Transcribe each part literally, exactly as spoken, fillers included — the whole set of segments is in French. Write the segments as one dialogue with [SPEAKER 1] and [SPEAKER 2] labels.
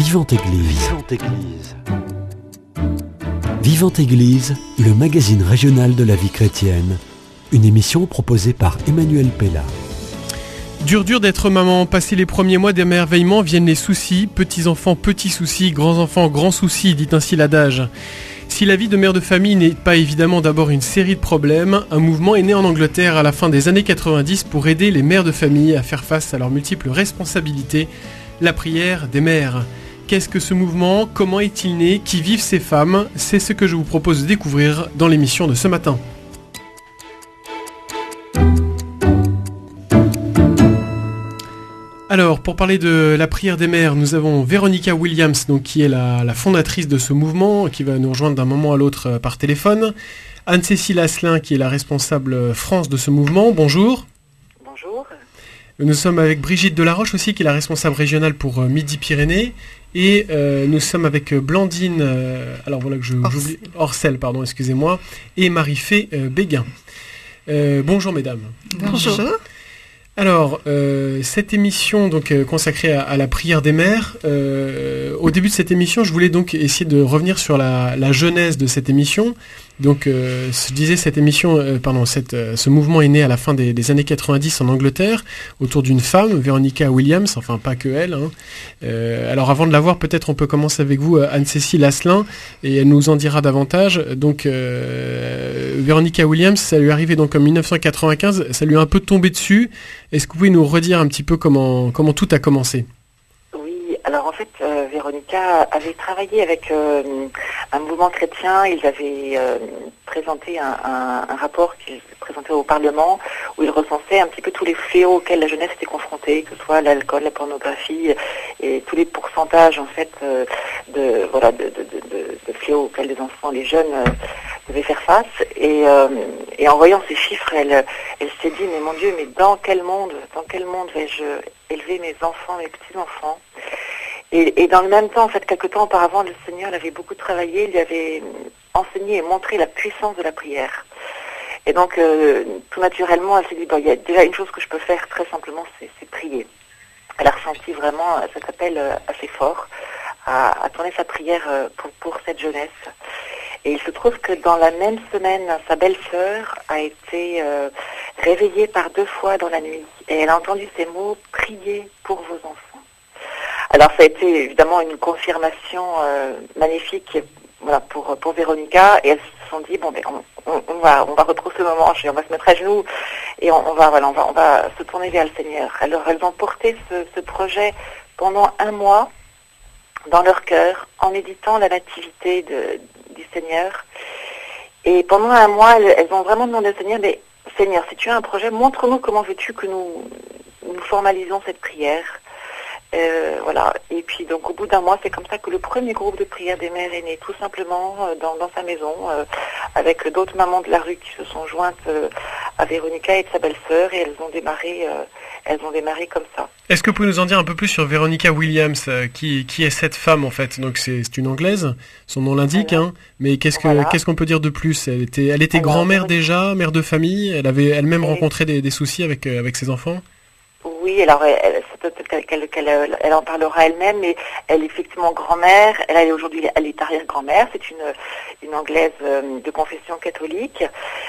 [SPEAKER 1] Vivante Église. Vivante Église. Vivante Église, le magazine régional de la vie chrétienne. Une émission proposée par Emmanuel Pella.
[SPEAKER 2] Dur dur d'être maman, passé les premiers mois d'émerveillement viennent les soucis, petits-enfants, petits soucis, grands-enfants, grands soucis, dit ainsi l'adage. Si la vie de mère de famille n'est pas évidemment d'abord une série de problèmes, un mouvement est né en Angleterre à la fin des années quatre-vingt-dix pour aider les mères de famille à faire face à leurs multiples responsabilités, la prière des mères. Qu'est-ce que ce mouvement ? Comment est-il né ? Qui vivent ces femmes ? C'est ce que je vous propose de découvrir dans l'émission de ce matin. Alors, pour parler de la prière des mères, nous avons Veronica Williams, donc, qui est la, la fondatrice de ce mouvement, qui va nous rejoindre d'un moment à l'autre euh, par téléphone. Anne-Cécile Asselin, qui est la responsable France de ce mouvement. Bonjour.
[SPEAKER 3] Bonjour.
[SPEAKER 2] Nous sommes avec Brigitte Delaroche aussi, qui est la responsable régionale pour euh, Midi-Pyrénées. Et euh, nous sommes avec Blandine, euh, alors voilà que je,
[SPEAKER 3] Orcel.
[SPEAKER 2] j'oublie, Orcel, pardon, excusez-moi, et Marie-Fée euh, Béguin. Euh, bonjour mesdames.
[SPEAKER 3] Bonjour.
[SPEAKER 2] Alors, euh, cette émission donc euh, consacrée à, à la prière des mères, euh, au début de cette émission, je voulais donc essayer de revenir sur la, la genèse de cette émission. Donc, euh, je disais, cette émission, euh, pardon, cette, euh, ce mouvement est né à la fin des, des années quatre-vingt-dix en Angleterre, autour d'une femme, Veronica Williams, enfin pas que elle. Hein. Euh, alors, avant de la voir, peut-être on peut commencer avec vous, Anne-Cécile Asselin, et elle nous en dira davantage. Donc, euh, Veronica Williams, ça lui est arrivé donc en dix-neuf cent quatre-vingt-quinze, ça lui est un peu tombé dessus. Est-ce que vous pouvez nous redire un petit peu comment, comment tout a commencé ?
[SPEAKER 3] Oui, alors en fait, euh, Veronica avait travaillé avec euh, un mouvement chrétien. Ils avaient euh, présenté un, un, un rapport qu'ils présentaient au Parlement où ils recensaient un petit peu tous les fléaux auxquels la jeunesse était confrontée, que ce soit l'alcool, la pornographie et tous les pourcentages en fait euh, de voilà de, de, de, de fléaux auxquels les enfants, les jeunes euh, devaient faire face. Et, euh, et en voyant ces chiffres, elle, elle s'est dit mais mon Dieu, mais dans quel monde, dans quel monde vais-je élever mes enfants, mes petits-enfants ? Et, et dans le même temps, en fait, quelques temps auparavant, le Seigneur l'avait beaucoup travaillé, il lui avait enseigné et montré la puissance de la prière. Et donc, euh, tout naturellement, elle s'est dit, bon, il y a déjà une chose que je peux faire très simplement, c'est, c'est prier. Elle a ressenti vraiment cet appel euh, assez fort à, à tourner sa prière euh, pour, pour cette jeunesse. Et il se trouve que dans la même semaine, sa belle-sœur a été euh, réveillée par deux fois dans la nuit. Et elle a entendu ces mots, « Priez pour vos enfants ». Alors ça a été évidemment une confirmation euh, magnifique voilà, pour, pour Veronica. Et elles se sont dit, bon, ben, on, on, on, va, on va retrousser nos manches et on va se mettre à genoux et on, on, va, voilà, on, va, on va se tourner vers le Seigneur. Alors elles ont porté ce, ce projet pendant un mois dans leur cœur en méditant la nativité de, du Seigneur. Et pendant un mois, elles, elles ont vraiment demandé au Seigneur, mais Seigneur, si tu as un projet, montre-nous comment veux-tu que nous, nous formalisons cette prière. Euh, voilà. Et puis donc au bout d'un mois, c'est comme ça que le premier groupe de prière des mères est né, tout simplement euh, dans, dans sa maison, euh, avec d'autres mamans de la rue qui se sont jointes euh, à Veronica et de sa belle-sœur, et elles ont démarré, euh, elles ont démarré comme ça.
[SPEAKER 2] Est-ce que vous pouvez nous en dire un peu plus sur Veronica Williams, euh, qui, qui est cette femme en fait ? Donc c'est, c'est une Anglaise, son nom l'indique, voilà. hein, mais qu'est-ce, que, voilà. qu'est-ce qu'on peut dire de plus ? Elle était, elle était Alors, grand-mère Veronica... déjà, mère de famille, elle avait elle-même elle rencontré est... des, des soucis avec, euh, avec ses enfants ?
[SPEAKER 3] Oui, alors elle, elle, peut-être qu'elle, qu'elle, qu'elle elle en parlera elle-même, mais elle est effectivement grand-mère. Elle, elle est aujourd'hui, elle est arrière-grand-mère. C'est une une anglaise euh, de confession catholique.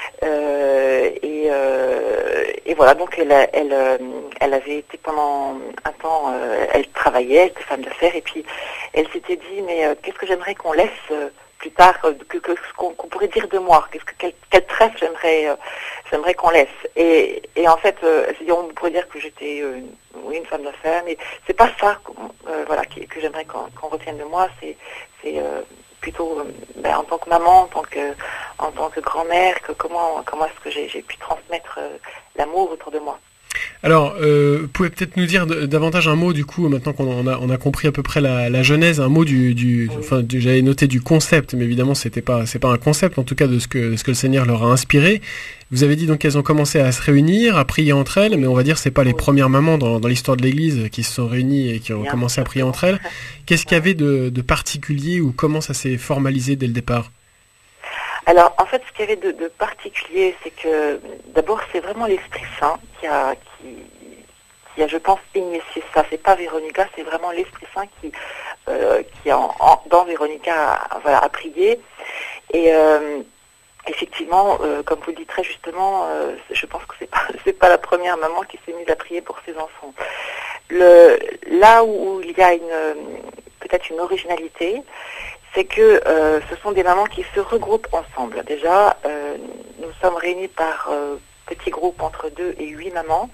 [SPEAKER 3] Euh, et, euh, et voilà, donc elle, elle, elle avait été pendant un temps, euh, elle travaillait, elle était femme d'affaires, et puis elle s'était dit, mais euh, qu'est-ce que j'aimerais qu'on laisse euh, plus tard, euh, que, que ce qu'on, qu'on pourrait dire de moi, qu'est-ce que quel, quel trèfle j'aimerais euh, j'aimerais qu'on laisse. Et, et en fait, euh, on pourrait dire que j'étais euh, oui, une femme d'affaires, mais c'est pas ça euh, voilà, que, que j'aimerais qu'on, qu'on retienne de moi. C'est, c'est euh, plutôt euh, ben, en tant que maman, en tant que, en tant que grand-mère, que comment, comment est-ce que j'ai, j'ai pu transmettre euh, l'amour autour de moi.
[SPEAKER 2] Alors, euh, vous pouvez peut-être nous dire d- davantage un mot, du coup, maintenant qu'on a, on a compris à peu près la, la genèse, un mot du, du, oui. enfin, du, j'avais noté du concept, mais évidemment, c'était pas, c'est pas un concept, en tout cas, de ce que, ce que le Seigneur leur a inspiré. Vous avez dit donc qu'elles ont commencé à se réunir, à prier entre elles, mais on va dire c'est pas les premières mamans dans, dans l'histoire de l'Église qui se sont réunies et qui ont Bien commencé à prier entre elles. Qu'est-ce qu'il y avait de, de particulier ou comment ça s'est formalisé dès le départ ?
[SPEAKER 3] Alors, en fait, ce qu'il y avait de, de particulier, c'est que d'abord, c'est vraiment l'Esprit Saint qui a, qui, qui a, je pense, initié ça. C'est pas Véronica, c'est vraiment l'Esprit Saint qui, euh, qui en, en, dans Véronica a, voilà, a prié. Et euh, effectivement, euh, comme vous le dites très justement, euh, je pense que c'est pas c'est pas la première maman qui s'est mise à prier pour ses enfants. Le, là où il y a une peut-être une originalité, c'est que euh, ce sont des mamans qui se regroupent ensemble. Déjà, euh, nous sommes réunis par euh, petits groupes entre deux et huit mamans,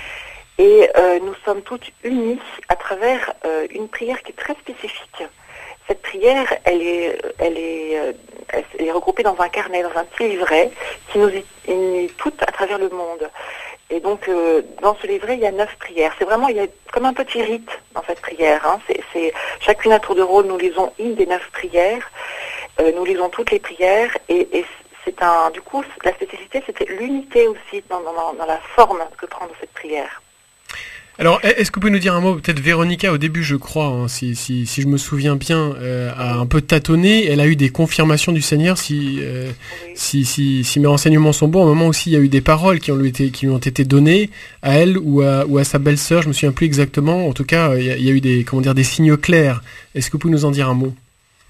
[SPEAKER 3] et euh, nous sommes toutes unies à travers euh, une prière qui est très spécifique. Cette prière, elle est, elle est, euh, elle est regroupée dans un carnet, dans un petit livret, qui nous unit toutes à travers le monde. Et donc, euh, dans ce livret, il y a neuf prières. C'est vraiment, il y a comme un petit rite dans cette prière. Hein. C'est, c'est chacune à tour de rôle, nous lisons une des neuf prières. Euh, nous lisons toutes les prières, et, et c'est un, du coup, la spécificité, c'était l'unité aussi dans, dans, dans la forme que prend cette prière.
[SPEAKER 2] Alors, est-ce que vous pouvez nous dire un mot, peut-être Véronica, au début, je crois, hein, si, si, si je me souviens bien, euh, a un peu tâtonné, elle a eu des confirmations du Seigneur, si, euh, oui. si, si, si mes renseignements sont bons, à un moment aussi, il y a eu des paroles qui, ont lui, été, qui lui ont été données à elle ou à, ou à sa belle-sœur, je me souviens plus exactement, en tout cas, il y a, il y a eu des, comment dire, des signes clairs. Est-ce que vous pouvez nous en dire un mot ?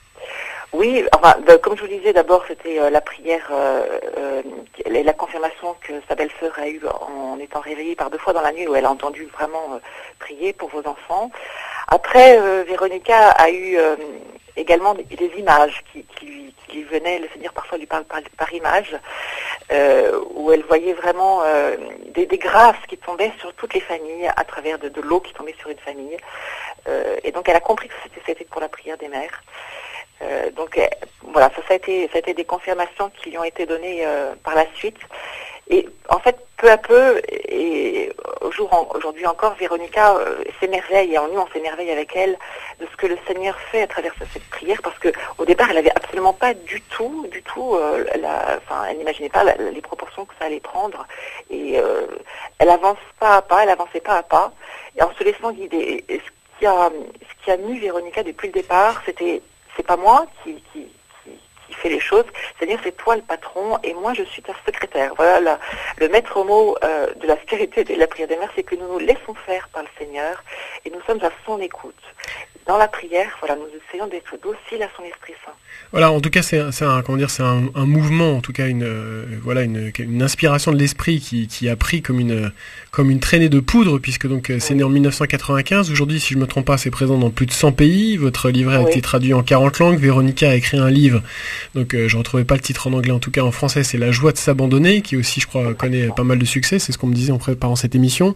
[SPEAKER 3] Oui, enfin, de, comme je vous le disais, d'abord c'était euh, la prière, euh, euh, la confirmation que sa belle-sœur a eue en, en étant réveillée par deux fois dans la nuit, où elle a entendu vraiment euh, prier pour vos enfants. Après, euh, Véronica a eu euh, également des, des images qui, qui, lui, qui lui venaient, le Seigneur parfois lui parle par, par image, euh, où elle voyait vraiment euh, des, des grâces qui tombaient sur toutes les familles à travers de, de l'eau qui tombait sur une famille. Euh, et donc elle a compris que c'était, c'était pour la prière des mères. Euh, donc euh, voilà, ça, ça, a été, ça a été des confirmations qui lui ont été données euh, par la suite. Et en fait, peu à peu, et au jour en, aujourd'hui encore, Véronica euh, s'émerveille, et en nous on s'émerveille avec elle, de ce que le Seigneur fait à travers cette prière, parce que au départ, elle n'avait absolument pas du tout, du tout, euh, la, enfin, elle n'imaginait pas la, les proportions que ça allait prendre, et euh, elle avance pas à pas, elle avançait pas à pas, et en se laissant guider. Et ce qui a, ce qui a mu Véronica depuis le départ, c'était c'est pas moi qui, qui, qui, qui fait les choses, c'est-à-dire c'est toi le patron et moi je suis ta secrétaire. Voilà la, le maître mot euh, de la spiritualité et de la prière des mères, c'est que nous nous laissons faire par le Seigneur et nous sommes à son écoute. Dans la prière, voilà, nous essayons d'être dociles à son Esprit Saint.
[SPEAKER 2] Voilà, en tout cas, c'est, c'est un, comment dire, c'est un, un mouvement, en tout cas, une, euh, voilà, une, une inspiration de l'esprit qui, qui a pris comme une, comme une traînée de poudre, puisque donc c'est oui. né en dix-neuf cent quatre-vingt-quinze. Aujourd'hui, si je me trompe pas, c'est présent dans plus de cent pays. Votre livret a oui. été traduit en quarante langues. Véronica a écrit un livre, donc euh, je retrouvais pas le titre en anglais, en tout cas en français, c'est La joie de s'abandonner, qui aussi, je crois, connaît pas mal de succès. C'est ce qu'on me disait en préparant cette émission.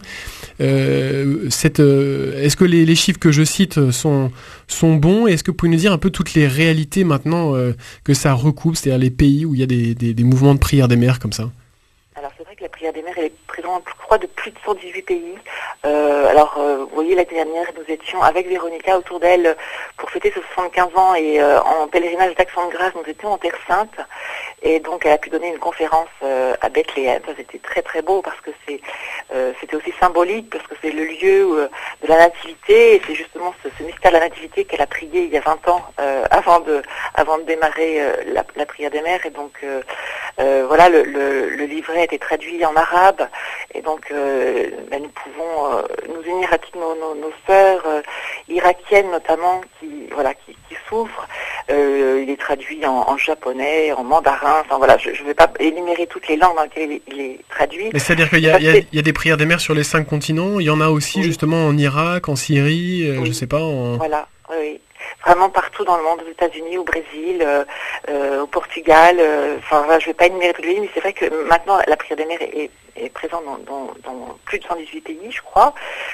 [SPEAKER 2] Euh, cette, euh, est-ce que les, les chiffres que je cite sont sont bons, et est-ce que vous pouvez nous dire un peu toutes les réalités maintenant euh, que ça recoupe, c'est-à-dire les pays où il y a des, des, des mouvements de prière des mères comme ça?
[SPEAKER 3] Alors c'est vrai que la prière des mères elle est présente, je crois, de plus de cent dix-huit pays. Euh, alors euh, vous voyez, l'année dernière nous étions avec Véronica autour d'elle pour fêter ses soixante-quinze ans, et euh, en pèlerinage d'Action de Grâce nous étions en Terre Sainte, et donc elle a pu donner une conférence euh, à Bethléem. Ça c'était très très beau parce que c'est euh, c'était aussi symbolique, parce que c'est le lieu euh, de la nativité, et c'est justement ce, ce mystère de la nativité qu'elle a prié il y a vingt ans euh, avant de avant de démarrer euh, la, la prière des mères. Et donc euh, euh, voilà, le, le, le livret a été traduit en arabe, et donc euh, ben, nous pouvons euh, nous unir à toutes nos, nos, nos sœurs euh, irakiennes notamment qui voilà qui, qui souffrent. Euh, il est traduit en, en japonais, en mandarin. Enfin voilà, je ne vais pas énumérer toutes les langues dans lesquelles il est, il est traduit.
[SPEAKER 2] Mais c'est-à-dire qu'il y a, il y, a, il y a des prières des mères sur les cinq continents. Il y en a aussi oui. justement en Irak, en Syrie, euh, oui. je sais pas. En...
[SPEAKER 3] Voilà, oui. Vraiment partout dans le monde, aux États-Unis, au Brésil, euh, euh, au Portugal. Euh, enfin, voilà, je ne vais pas énumérer tous les pays, mais c'est vrai que maintenant la prière des mères est, est, est présente dans, dans, dans plus de cent dix-huit pays, je crois.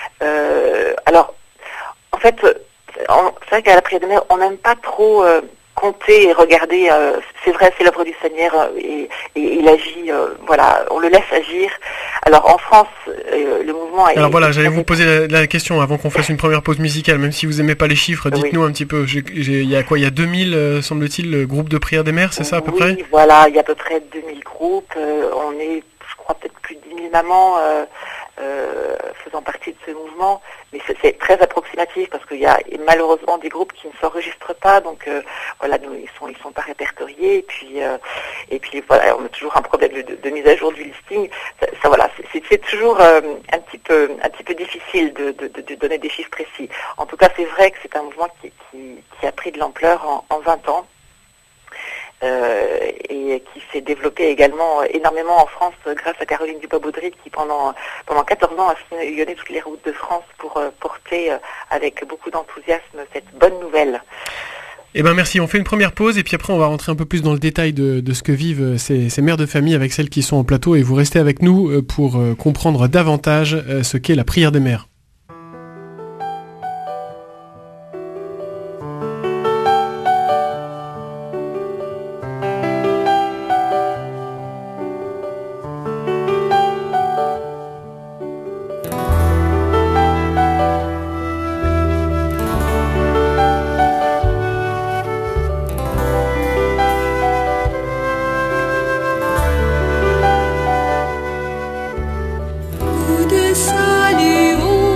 [SPEAKER 3] Euh, alors, en fait, on, c'est vrai qu'à la prière des mères, on n'aime pas trop euh, compter et regarder. Euh, c'est vrai, c'est l'œuvre du Seigneur euh, et, et il agit. Euh, voilà, on le laisse agir. Alors en France, euh, le mouvement.
[SPEAKER 2] Alors est, voilà, est j'allais vous poser la, la question avant qu'on fasse une première pause musicale. Même si vous aimez pas les chiffres, dites-nous oui. un petit peu. Il y a quoi? Il y a deux mille, euh, semble-t-il, groupes de prières des mères, c'est ça à peu
[SPEAKER 3] oui,
[SPEAKER 2] près?
[SPEAKER 3] Oui, voilà, il y a à peu près deux mille groupes. Euh, on est, je crois, peut-être plus de dix mille mamans. Euh, euh, faisant partie de ce mouvement, mais c'est, c'est très approximatif parce qu'il y a malheureusement des groupes qui ne s'enregistrent pas, donc euh, voilà, nous, ils sont ils sont pas répertoriés, et puis euh, et puis voilà, on a toujours un problème de, de, de mise à jour du listing. Ça, ça voilà, c'est, c'est toujours euh, un petit peu un petit peu difficile de, de, de, de donner des chiffres précis. En tout cas, c'est vrai que c'est un mouvement qui qui, qui a pris de l'ampleur en, en vingt ans. Euh, et qui s'est développé également énormément en France grâce à Caroline Dubois-Baudry qui pendant pendant quatorze ans a sillonné toutes les routes de France pour euh, porter euh, avec beaucoup d'enthousiasme cette bonne nouvelle.
[SPEAKER 2] Eh ben merci, on fait une première pause et puis après on va rentrer un peu plus dans le détail de, de ce que vivent ces, ces mères de famille avec celles qui sont en plateau, et vous restez avec nous pour comprendre davantage ce qu'est la prière des mères.
[SPEAKER 4] Salut.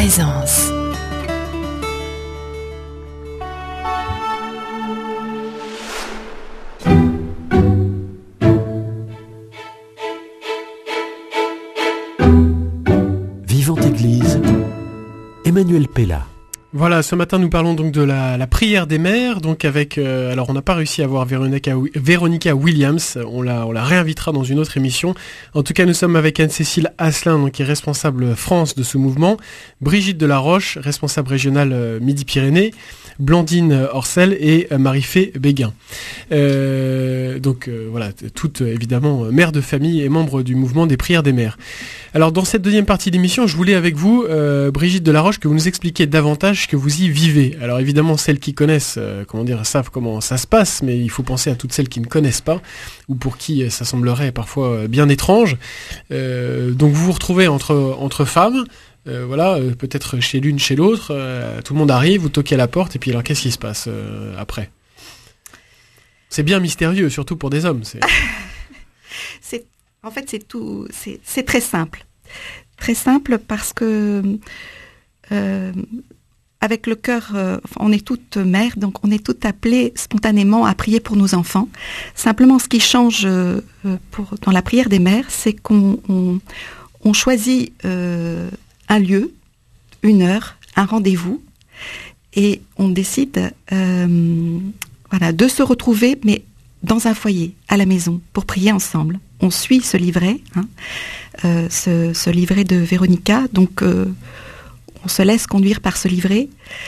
[SPEAKER 4] présence.
[SPEAKER 1] Vivante Église, Emmanuel Pella.
[SPEAKER 2] Voilà, ce matin nous parlons donc de la, la prière des mères, donc avec, euh, alors on n'a pas réussi à voir Véronica, Véronica Williams, on la, on la réinvitera dans une autre émission. En tout cas, nous sommes avec Anne-Cécile Asselin, donc, qui est responsable France de ce mouvement, Brigitte Delaroche, responsable régionale euh, Midi-Pyrénées, Blandine Orcel et euh, Marie-Fée Béguin. Euh, donc euh, voilà, toutes évidemment mères de famille et membres du mouvement des prières des mères. Alors dans cette deuxième partie d'émission, je voulais avec vous, euh, Brigitte Delaroche, que vous nous expliquiez davantage que vous y vivez. Alors évidemment, celles qui connaissent, euh, comment dire, savent comment ça se passe, mais il faut penser à toutes celles qui ne connaissent pas, ou pour qui ça semblerait parfois bien étrange. Euh, donc vous vous retrouvez entre, entre femmes, euh, voilà, euh, peut-être chez l'une, chez l'autre, euh, tout le monde arrive, vous toquez à la porte, et puis alors qu'est-ce qui se passe euh, après ? C'est bien mystérieux, surtout pour des hommes. C'est...
[SPEAKER 5] c'est, en fait, c'est tout, c'est, c'est très simple. Très simple parce que euh, avec le cœur, euh, on est toutes mères, donc on est toutes appelées spontanément à prier pour nos enfants. Simplement, ce qui change euh, pour, dans la prière des mères, c'est qu'on on, on choisit euh, un lieu, une heure, un rendez-vous, et on décide euh, voilà, de se retrouver, mais dans un foyer, à la maison, pour prier ensemble. On suit ce livret, hein, euh, ce, ce livret de Véronica, donc euh, on se laisse conduire par ce livret.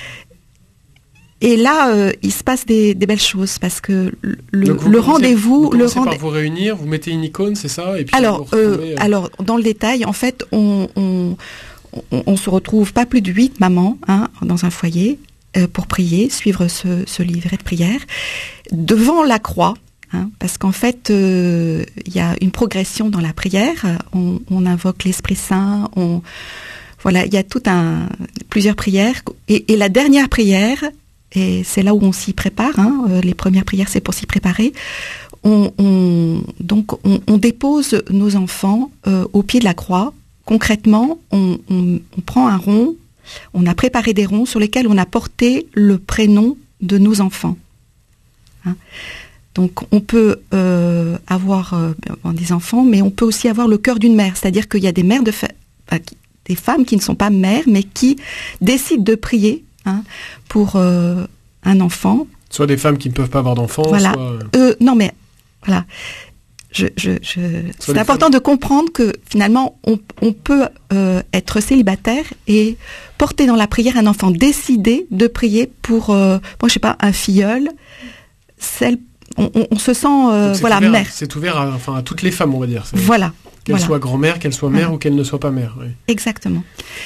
[SPEAKER 5] Et là, euh, il se passe des, des belles choses, parce que le,
[SPEAKER 2] donc vous
[SPEAKER 5] le
[SPEAKER 2] commencez,
[SPEAKER 5] rendez-vous...
[SPEAKER 2] Vous
[SPEAKER 5] le
[SPEAKER 2] rendez... par
[SPEAKER 5] rendez-
[SPEAKER 2] vous réunir, vous mettez une icône, c'est ça, et puis
[SPEAKER 5] alors,
[SPEAKER 2] vous retrouvez,
[SPEAKER 5] euh,
[SPEAKER 2] euh...
[SPEAKER 5] alors, dans le détail, en fait, on, on, on, on se retrouve pas plus de huit mamans hein, dans un foyer euh, pour prier, suivre ce, ce livret de prière, devant la croix. Hein, parce qu'en fait, il euh, y a une progression dans la prière. On, on invoque l'Esprit Saint. On, voilà, il y a tout un plusieurs prières. Et, et la dernière prière, et c'est là où on s'y prépare. Hein, euh, les premières prières, c'est pour s'y préparer. On, on, donc, on, on dépose nos enfants euh, au pied de la croix. Concrètement, on, on, on prend un rond. On a préparé des ronds sur lesquels on a porté le prénom de nos enfants. Hein. Donc on peut euh, avoir euh, des enfants, mais on peut aussi avoir le cœur d'une mère. C'est-à-dire qu'il y a des mères de fa- enfin, des femmes qui ne sont pas mères, mais qui décident de prier hein, pour euh, un enfant.
[SPEAKER 2] Soit des femmes qui ne peuvent pas avoir d'enfants,
[SPEAKER 5] voilà.
[SPEAKER 2] soit...
[SPEAKER 5] Euh, non mais, voilà. Je, je, je... C'est important femmes. de comprendre que finalement, on, on peut euh, être célibataire et porter dans la prière un enfant, décider de prier pour, euh, moi je sais pas, un filleul, celle On, on, on se sent euh, voilà
[SPEAKER 2] ouvert,
[SPEAKER 5] mère.
[SPEAKER 2] C'est ouvert à, enfin, à toutes les femmes, on va dire. C'est,
[SPEAKER 5] voilà.
[SPEAKER 2] Qu'elles
[SPEAKER 5] voilà.
[SPEAKER 2] soient grand-mère, qu'elles soient mère
[SPEAKER 5] voilà.
[SPEAKER 2] ou qu'elles ne soient pas mère. Oui.
[SPEAKER 5] Exactement.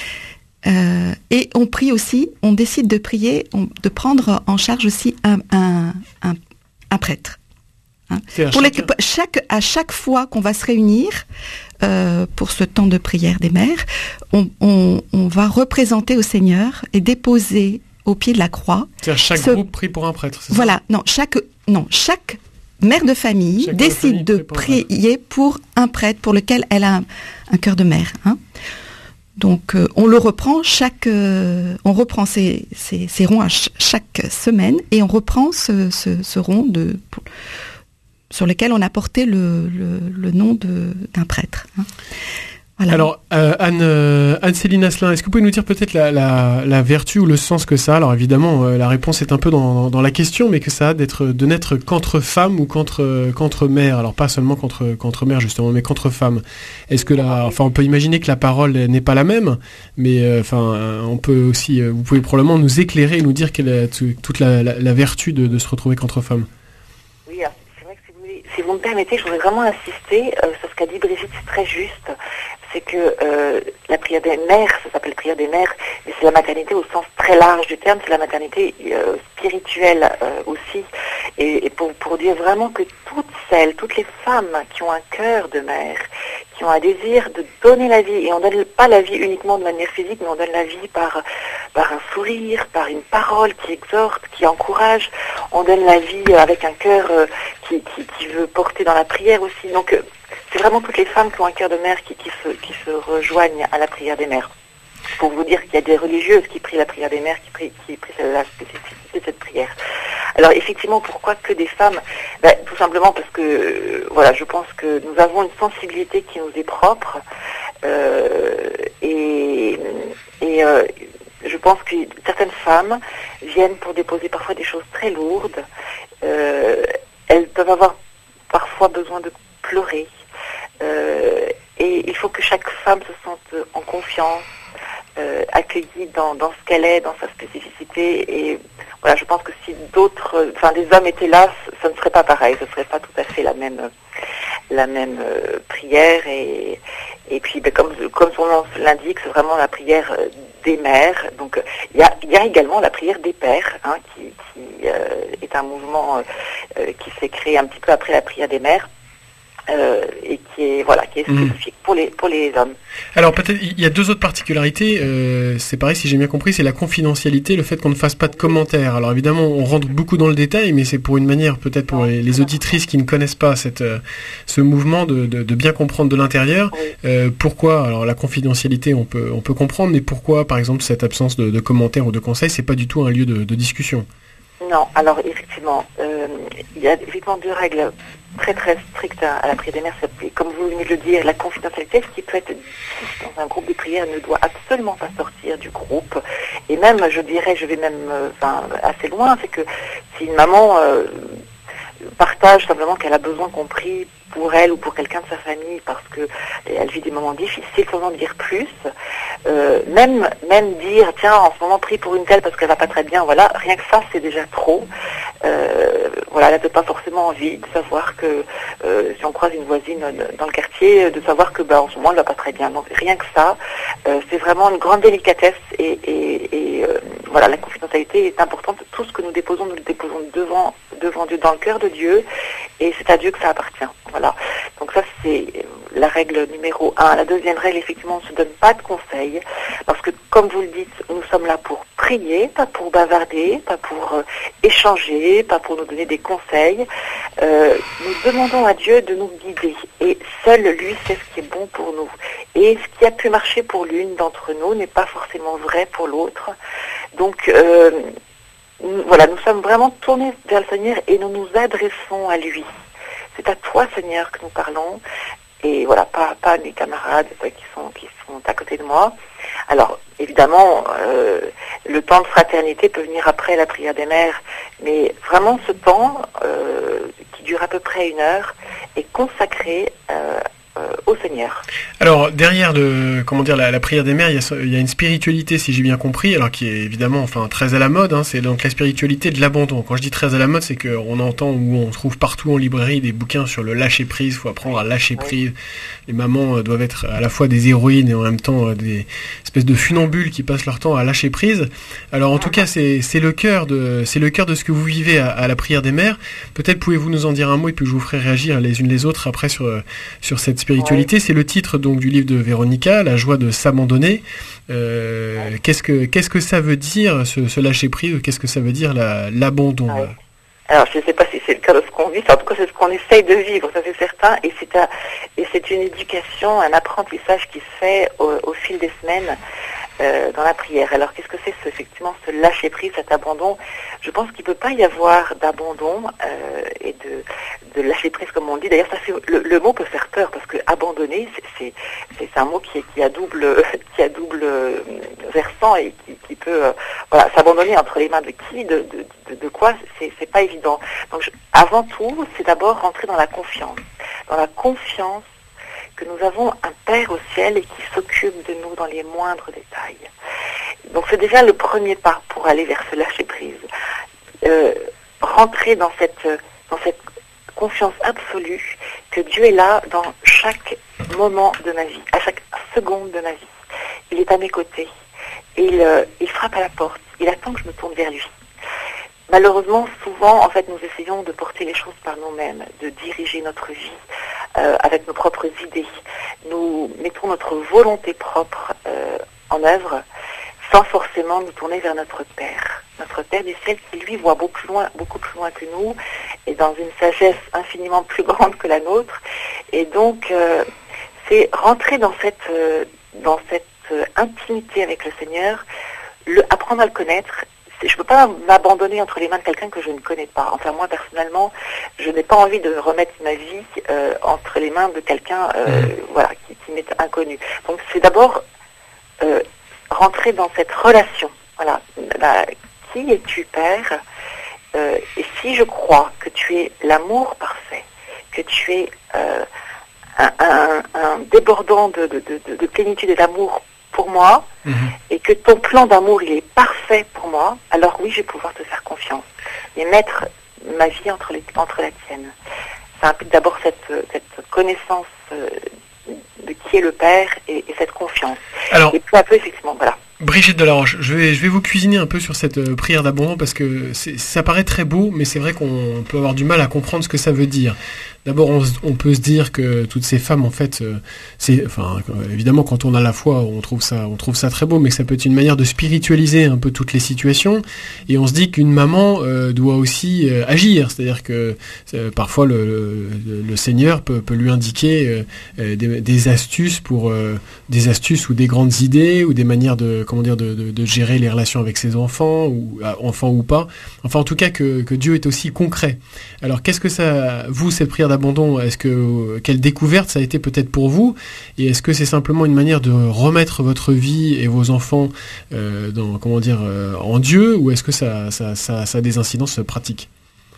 [SPEAKER 5] Euh, et on prie aussi, on décide de prier, on, de prendre en charge aussi un, un, un, un prêtre. Hein. Pour les, chaque, à chaque fois qu'on va se réunir euh, pour ce temps de prière des mères, on, on, on va représenter au Seigneur et déposer au pied de la croix.
[SPEAKER 2] C'est-à-dire chaque ce... groupe prie pour un prêtre, c'est
[SPEAKER 5] voilà,
[SPEAKER 2] ça ?
[SPEAKER 5] non, chaque, non, chaque mère de famille chaque décide de, famille de prier pour un prêtre pour lequel elle a un, un cœur de mère. Hein. Donc, euh, on le reprend chaque, euh, on reprend ces, ces, ces ronds à ch- chaque semaine et on reprend ce, ce, ce rond de, pour, sur lequel on a porté le, le, le nom de, d'un prêtre. Hein. Voilà.
[SPEAKER 2] Alors, euh, Anne, euh, Anne-Céline Asselin, est-ce que vous pouvez nous dire peut-être la, la, la vertu ou le sens que ça a ? Alors évidemment, euh, la réponse est un peu dans, dans, dans la question, mais que ça a d'être, de n'être qu'entre femmes ou qu'entre, qu'entre mères. Alors pas seulement qu'entre, qu'entre mères justement, mais qu'entre femmes. Est-ce que la, enfin, on peut imaginer que la parole n'est pas la même, mais euh, enfin, on peut aussi, euh, vous pouvez probablement nous éclairer et nous dire quelle est t- toute la, la, la vertu de, de se retrouver qu'entre femmes.
[SPEAKER 3] Oui, alors, c'est vrai que si vous, voulez, si vous me permettez, je voudrais vraiment insister euh, sur ce qu'a dit Brigitte, c'est très juste. C'est que euh, la prière des mères, ça s'appelle prière des mères, mais c'est la maternité au sens très large du terme, c'est la maternité euh, spirituelle euh, aussi, et, et pour, pour dire vraiment que toutes celles, toutes les femmes qui ont un cœur de mère, qui ont un désir de donner la vie, et on ne donne pas la vie uniquement de manière physique, mais on donne la vie par, par un sourire, par une parole qui exhorte, qui encourage, on donne la vie avec un cœur euh, qui, qui, qui veut porter dans la prière aussi, donc... Euh, c'est vraiment toutes les femmes qui ont un cœur de mère qui, qui, se, qui se rejoignent à la prière des mères. pour vous dire qu'il y a des religieuses qui prient la prière des mères, qui prient, qui prient la spécificité de cette prière. Alors effectivement, pourquoi que des femmes? Ben, tout simplement parce que, euh, voilà, je pense que nous avons une sensibilité qui nous est propre, euh, et, et euh, je pense que certaines femmes viennent pour déposer parfois des choses très lourdes. Euh, elles peuvent avoir parfois besoin de pleurer. Euh, et il faut que chaque femme se sente en confiance, euh, accueillie dans, dans ce qu'elle est, dans sa spécificité. Et voilà, je pense que si d'autres, enfin des hommes étaient là, ce ne serait pas pareil, ce ne serait pas tout à fait la même, la même euh, prière. Et, et puis, ben, comme, comme son nom l'indique, c'est vraiment la prière des mères. Donc, il y a, y a également la prière des pères, hein, qui, qui euh, est un mouvement euh, qui s'est créé un petit peu après la prière des mères. Euh, et qui est voilà qui est spécifique mmh. pour les pour les hommes.
[SPEAKER 2] Alors peut-être il y a deux autres particularités. Euh, c'est pareil, si j'ai bien compris, c'est la confidentialité, le fait qu'on ne fasse pas de commentaires. Alors évidemment, on rentre beaucoup dans le détail, mais c'est pour une manière peut-être pour les, les auditrices qui ne connaissent pas cette euh, ce mouvement de, de de bien comprendre de l'intérieur. Oui. Euh, pourquoi alors la confidentialité, on peut on peut comprendre, mais pourquoi par exemple cette absence de, de commentaires ou de conseils, c'est pas du tout un lieu de, de discussion.
[SPEAKER 3] Non, alors effectivement, euh, il y a effectivement deux règles très très strictes à, à la prière des mères. Comme vous venez de le dire, la confidentialité, ce qui peut être dans un groupe de prière ne doit absolument pas sortir du groupe. Et même, je dirais, je vais même euh, enfin, assez loin, c'est que si une maman euh, partage simplement qu'elle a besoin qu'on prie pour elle ou pour quelqu'un de sa famille parce que elle vit des moments difficiles, sans en dire plus, euh, même même dire tiens en ce moment prie pour une telle parce qu'elle va pas très bien, voilà, rien que ça c'est déjà trop. Euh, voilà, elle n'a peut-être pas forcément envie de savoir que euh, si on croise une voisine dans le quartier, de savoir que bah, en ce moment elle va pas très bien. Donc rien que ça, euh, c'est vraiment une grande délicatesse et, et, et euh, voilà, la confidentialité est importante. Tout ce que nous déposons, nous le déposons devant devant Dieu, dans le cœur de Dieu, et c'est à Dieu que ça appartient. Voilà. Donc ça, c'est la règle numéro un. La deuxième règle, effectivement, on ne se donne pas de conseils, parce que, comme vous le dites, nous sommes là pour prier, pas pour bavarder, pas pour euh, échanger, pas pour nous donner des conseils. Euh, nous demandons à Dieu de nous guider, et seul lui sait ce qui est bon pour nous. Et ce qui a pu marcher pour l'une d'entre nous n'est pas forcément vrai pour l'autre. Donc, euh, voilà, nous sommes vraiment tournés vers le Seigneur et nous nous adressons à lui. C'est à toi, Seigneur, que nous parlons, et voilà, pas, pas à mes camarades qui sont, qui sont à côté de moi. Alors, évidemment, euh, le temps de fraternité peut venir après la prière des mères, mais vraiment ce temps, euh, qui dure à peu près une heure, est consacré euh, euh, au Seigneur.
[SPEAKER 2] Alors, derrière le, comment dire, la, la prière des mères, il y, a, il y a une spiritualité, si j'ai bien compris, alors qui est évidemment, enfin, très à la mode, hein, c'est donc la spiritualité de l'abandon. Quand je dis très à la mode, c'est qu'on entend ou on trouve partout en librairie des bouquins sur le lâcher prise, il faut apprendre à lâcher prise. Les mamans doivent être à la fois des héroïnes et en même temps des espèces de funambules qui passent leur temps à lâcher prise. Alors, en tout cas, c'est, c'est le cœur de, c'est le cœur de ce que vous vivez à, à la prière des mères. Peut-être pouvez-vous nous en dire un mot et puis je vous ferai réagir les unes les autres après sur, sur cette spiritualité. Ouais. C'est le titre donc du livre de Véronica, La joie de s'abandonner. Euh, ouais. Qu'est-ce que qu'est-ce que ça veut dire ce, ce lâcher prise? Qu'est-ce que ça veut dire la, l'abandon? Ouais.
[SPEAKER 3] Alors je ne sais pas si c'est le cas de ce qu'on vit, en tout cas c'est ce qu'on essaye de vivre, ça c'est certain, et c'est à, et c'est une éducation, un apprentissage qui se fait au, au fil des semaines euh, dans la prière. Alors qu'est-ce que c'est ce, effectivement ce lâcher prise, cet abandon? Je pense qu'il ne peut pas y avoir d'abandon euh, et de, de lâcher prise comme on dit. D'ailleurs, ça fait, le, le mot peut faire peur parce que abandonner, c'est, c'est, c'est, c'est un mot qui, est, qui a double, qui a double versant et qui, qui peut, euh, voilà, s'abandonner entre les mains de qui, de, de, de, de quoi, c'est, c'est pas évident. Donc, je, avant tout, c'est d'abord rentrer dans la confiance, dans la confiance que nous avons un Père au ciel et qui s'occupe de nous dans les moindres détails. Donc c'est déjà le premier pas pour aller vers ce lâcher-prise. Euh, rentrer dans cette, dans cette confiance absolue que Dieu est là dans chaque moment de ma vie, à chaque seconde de ma vie. Il est à mes côtés. Il, euh, il frappe à la porte. Il attend que je me tourne vers lui. Malheureusement, souvent, en fait, nous essayons de porter les choses par nous-mêmes, de diriger notre vie euh, avec nos propres idées. Nous mettons notre volonté propre euh, en œuvre sans forcément nous tourner vers notre Père. Notre Père du ciel qui, lui, voit beaucoup plus loin, beaucoup plus loin que nous et dans une sagesse infiniment plus grande que la nôtre. Et donc, euh, c'est rentrer dans cette, euh, dans cette euh, intimité avec le Seigneur, le, apprendre à le connaître. Je ne peux pas m'abandonner entre les mains de quelqu'un que je ne connais pas. Enfin, moi, personnellement, je n'ai pas envie de remettre ma vie euh, entre les mains de quelqu'un euh, mmh. voilà, qui, qui m'est inconnu. Donc, c'est d'abord euh, rentrer dans cette relation. Voilà. La, qui es-tu, Père ? euh, Et si je crois que tu es l'amour parfait, que tu es euh, un, un, un débordant de, de, de, de plénitude et d'amour pour moi, mmh. et que ton plan d'amour, il est parfait pour moi, alors oui, je vais pouvoir te faire confiance et mettre ma vie entre, les, entre la tienne. Ça implique d'abord cette, cette connaissance euh, de qui est le Père et, et cette confiance.
[SPEAKER 2] Alors,
[SPEAKER 3] et peu à peu, effectivement, voilà.
[SPEAKER 2] Brigitte Delaroche, je vais, je vais vous cuisiner un peu sur cette euh, prière d'abandon parce que c'est, ça paraît très beau, mais c'est vrai qu'on peut avoir du mal à comprendre ce que ça veut dire. D'abord, on, on peut se dire que toutes ces femmes, en fait, euh, c'est, enfin, euh, évidemment, quand on a la foi, on trouve ça, on trouve ça très beau, mais que ça peut être une manière de spiritualiser un peu toutes les situations. Et on se dit qu'une maman euh, doit aussi euh, agir, c'est-à-dire que euh, parfois le, le, le Seigneur peut, peut lui indiquer euh, des, des astuces pour euh, des astuces ou des grandes idées ou des manières de comment dire de, de, de gérer les relations avec ses enfants ou euh, enfants ou pas. Enfin, en tout cas, que, que Dieu est aussi concret. Alors, qu'est-ce que ça, vous, cette prière d'abandon, est-ce que quelle découverte ça a été peut-être pour vous, et est-ce que c'est simplement une manière de remettre votre vie et vos enfants euh, dans comment dire euh, en Dieu, ou est-ce que ça ça ça, ça a des incidences pratiques?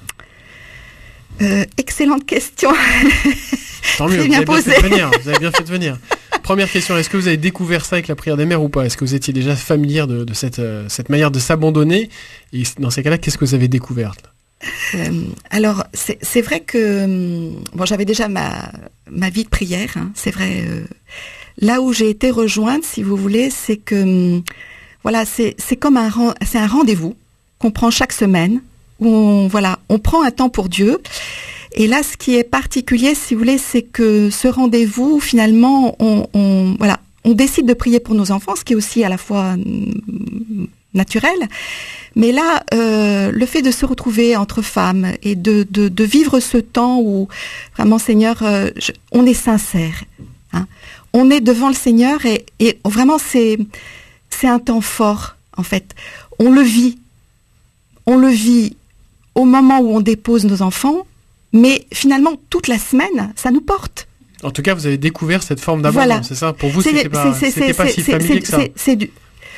[SPEAKER 5] euh, Excellente question.
[SPEAKER 2] Tant mieux, vous avez, bien fait de venir, vous avez bien fait de venir. Première question, est-ce que vous avez découvert ça avec la prière des mères ou pas? Est-ce que vous étiez déjà familière de, de cette, euh, cette manière de s'abandonner? Et dans ces cas-là, qu'est-ce que vous avez découvert?
[SPEAKER 5] euh, Alors, c'est, c'est vrai que bon, j'avais déjà ma, ma vie de prière, hein, c'est vrai. Euh, là où j'ai été rejointe, si vous voulez, c'est que voilà, c'est, c'est comme un, c'est un rendez-vous qu'on prend chaque semaine, où on, voilà, on prend un temps pour Dieu. Et là, ce qui est particulier, si vous voulez, c'est que ce rendez-vous, finalement, on, on, voilà, on décide de prier pour nos enfants, ce qui est aussi à la fois naturel. Mais là, euh, le fait de se retrouver entre femmes et de, de, de vivre ce temps où, vraiment, Seigneur, euh, je, on est sincère. Hein. On est devant le Seigneur et, et vraiment, c'est, c'est un temps fort, en fait. On le vit. On le vit au moment où on dépose nos enfants. Mais finalement, toute la semaine, ça nous porte.
[SPEAKER 2] En tout cas, vous avez découvert cette forme d'abandon, voilà. C'est ça? Pour vous, c'est, c'était pas, c'est, c'était c'est, pas si familier
[SPEAKER 5] c'est,
[SPEAKER 2] que ça.
[SPEAKER 5] C'est, c'est du...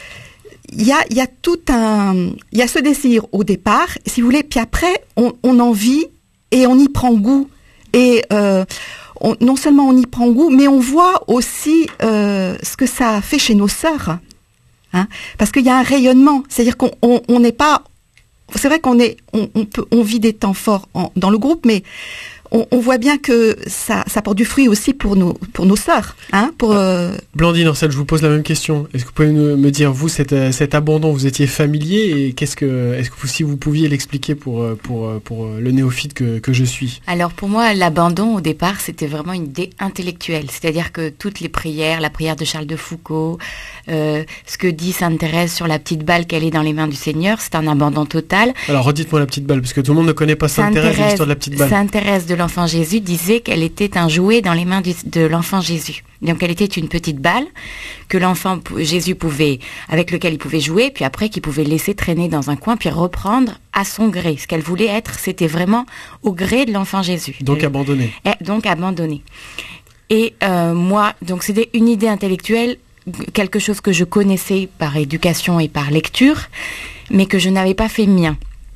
[SPEAKER 5] Il y a, il y a tout un... Il y a ce désir au départ, si vous voulez, puis après, on, on en vit et on y prend goût. Et euh, on, non seulement on y prend goût, mais on voit aussi euh, ce que ça fait chez nos sœurs. Hein, parce qu'il y a un rayonnement. C'est-à-dire qu'on on, on n'est pas... C'est vrai qu'on est, on, on peut, on vit des temps forts en, dans le groupe, mais on, on voit bien que ça, ça porte du fruit aussi pour nos, pour nos sœurs, hein, pour. Euh...
[SPEAKER 2] Blandine Ancel, je vous pose la même question. Est-ce que vous pouvez me dire, vous, cet, cet abandon, vous étiez familier, et qu'est-ce que, est-ce que vous, si vous pouviez l'expliquer pour, pour, pour le néophyte que, que je suis?
[SPEAKER 4] Alors pour moi, l'abandon au départ, c'était vraiment une idée intellectuelle, c'est-à-dire que toutes les prières, la prière de Charles de Foucauld, euh, ce que dit Sainte Thérèse sur la petite balle qu'elle est dans les mains du Seigneur, c'est un abandon total.
[SPEAKER 2] Alors redites-moi la petite balle, parce que tout le monde ne connaît pas Sainte, Sainte Thérèse, Thérèse l'histoire de la petite balle.
[SPEAKER 4] Sainte Thérèse de l'Enfant Jésus disait qu'elle était un jouet dans les mains du, de l'Enfant Jésus. Donc elle était une petite balle que l'Enfant Jésus pouvait, avec lequel il pouvait jouer, puis après qu'il pouvait laisser traîner dans un coin, puis reprendre à son gré. Ce qu'elle voulait être, c'était vraiment au gré de l'Enfant Jésus.
[SPEAKER 2] Donc abandonné.
[SPEAKER 4] Donc abandonné. Et euh, moi, donc c'était une idée intellectuelle, quelque chose que je connaissais par éducation et par lecture, mais que je n'avais pas fait mien.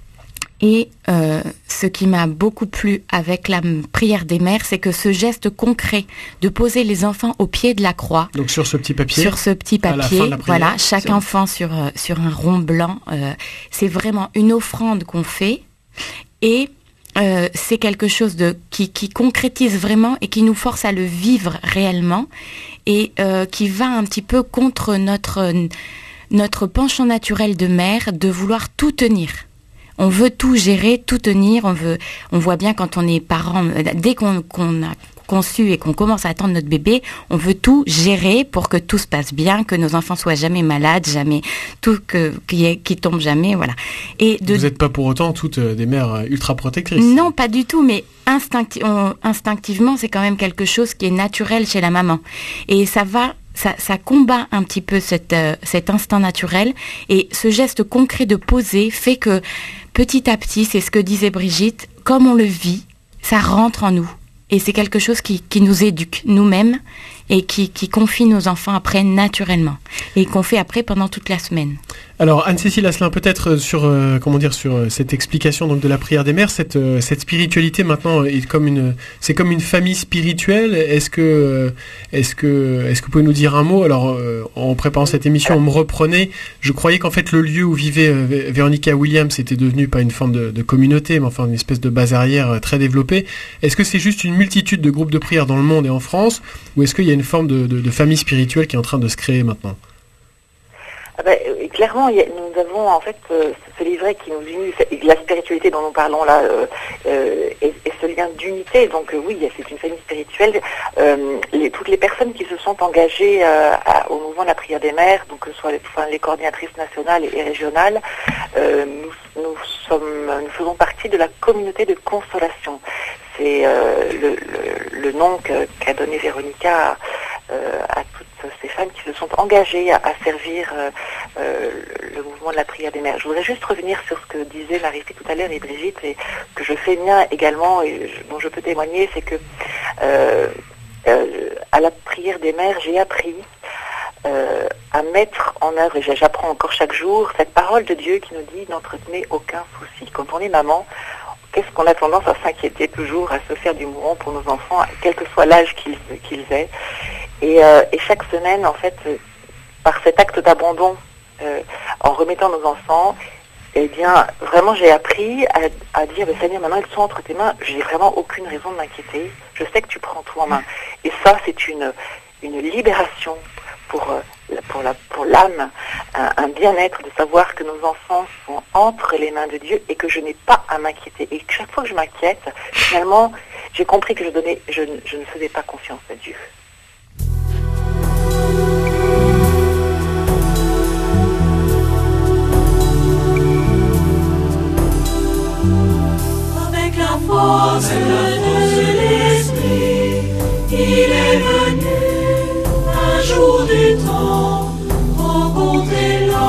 [SPEAKER 4] Et euh, ce qui m'a beaucoup plu avec la prière des mères, c'est que ce geste concret de poser les enfants au pied de la croix.
[SPEAKER 2] Donc sur ce petit papier.
[SPEAKER 4] Sur ce petit papier, voilà, chaque c'est enfant sur euh, sur un rond blanc. Euh, c'est vraiment une offrande qu'on fait, et euh, c'est quelque chose de qui qui concrétise vraiment et qui nous force à le vivre réellement, et euh, qui va un petit peu contre notre notre penchant naturel de mère de vouloir tout tenir. On veut tout gérer, tout tenir. On veut, on voit bien quand on est parent, dès qu'on, qu'on a conçu et qu'on commence à attendre notre bébé, on veut tout gérer pour que tout se passe bien, que nos enfants soient jamais malades, jamais tout que qui, qui tombe jamais, voilà. Et de...
[SPEAKER 2] Vous n'êtes pas pour autant toutes des mères ultra protectrices.
[SPEAKER 4] Non, pas du tout, mais instincti- on, instinctivement, c'est quand même quelque chose qui est naturel chez la maman. Et ça va. ça, ça combat un petit peu cette, euh, cet instinct naturel. Et ce geste concret de poser fait que petit à petit, c'est ce que disait Brigitte, comme on le vit, ça rentre en nous. Et c'est quelque chose qui, qui nous éduque nous-mêmes et qui, qui confie nos enfants après naturellement. Et qu'on fait après pendant toute la semaine.
[SPEAKER 2] Alors Anne-Cécile Asselin, peut-être sur euh, comment dire sur euh, cette explication donc de la prière des mères, cette euh, cette spiritualité maintenant est comme une c'est comme une famille spirituelle. Est-ce que euh, est-ce que est-ce que vous pouvez nous dire un mot? Alors euh, en préparant cette émission, on me reprenait. Je croyais qu'en fait le lieu où vivait euh, Véronica Williams c'était devenu pas une forme de, de communauté, mais enfin une espèce de base arrière euh, très développée. Est-ce que c'est juste une multitude de groupes de prière dans le monde et en France, ou est-ce qu'il y a une forme de, de, de famille spirituelle qui est en train de se créer maintenant?
[SPEAKER 3] Ah ben, euh, clairement, il y a, nous avons en fait euh, ce livret qui nous unit, la spiritualité dont nous parlons là, euh, euh, et, et ce lien d'unité. Donc euh, oui, c'est une famille spirituelle. Euh, les, toutes les personnes qui se sont engagées euh, à, au mouvement de la prière des mères, donc que ce soit les, enfin, les coordinatrices nationales et, et régionales, euh, nous, nous, sommes, nous faisons partie de la communauté de consolation. C'est euh, le, le, le nom que, qu'a donné Véronica euh, à toutes ces femmes qui se sont engagées à, à servir euh, euh, le mouvement de la prière des mères. Je voudrais juste revenir sur ce que disait Marie-Fille tout à l'heure et Brigitte, et que je fais mien également, et je, dont je peux témoigner, c'est que euh, euh, à la prière des mères, j'ai appris euh, à mettre en œuvre, et j'apprends encore chaque jour, cette parole de Dieu qui nous dit « n'entretenez aucun souci ». Quand on est maman, qu'est-ce qu'on a tendance à s'inquiéter toujours, à se faire du mourant pour nos enfants, quel que soit l'âge qu'ils, qu'ils aient. Et, euh, et chaque semaine, en fait, euh, par cet acte d'abandon, euh, en remettant nos enfants, eh bien, vraiment, j'ai appris à, à dire, Seigneur, maintenant ils sont entre tes mains, j'ai vraiment aucune raison de m'inquiéter. Je sais que tu prends tout en main. Et ça, c'est une, une libération pour, euh, pour, la, pour l'âme, un, un bien-être de savoir que nos enfants sont entre les mains de Dieu et que je n'ai pas à m'inquiéter. Et chaque fois que je m'inquiète, finalement, j'ai compris que je, donnais, je, je ne faisais pas confiance à Dieu.
[SPEAKER 6] Avec la force de l'Esprit, il est venu un jour du temps rencontrer l'homme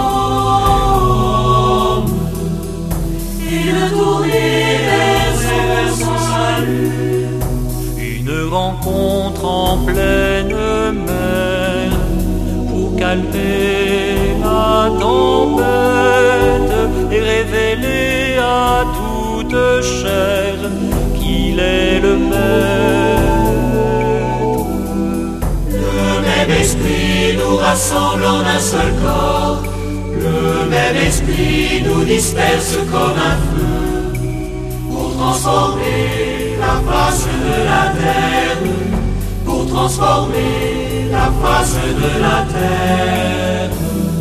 [SPEAKER 6] et le tourner vers son salut.
[SPEAKER 7] Une rencontre en pleine mer pour calmer la tempête et révéler à toute chair qu'il est le Maître.
[SPEAKER 6] Le même esprit nous rassemble en un seul corps, le même esprit nous disperse comme un feu pour transformer la face de la terre, pour transformer la face de la terre.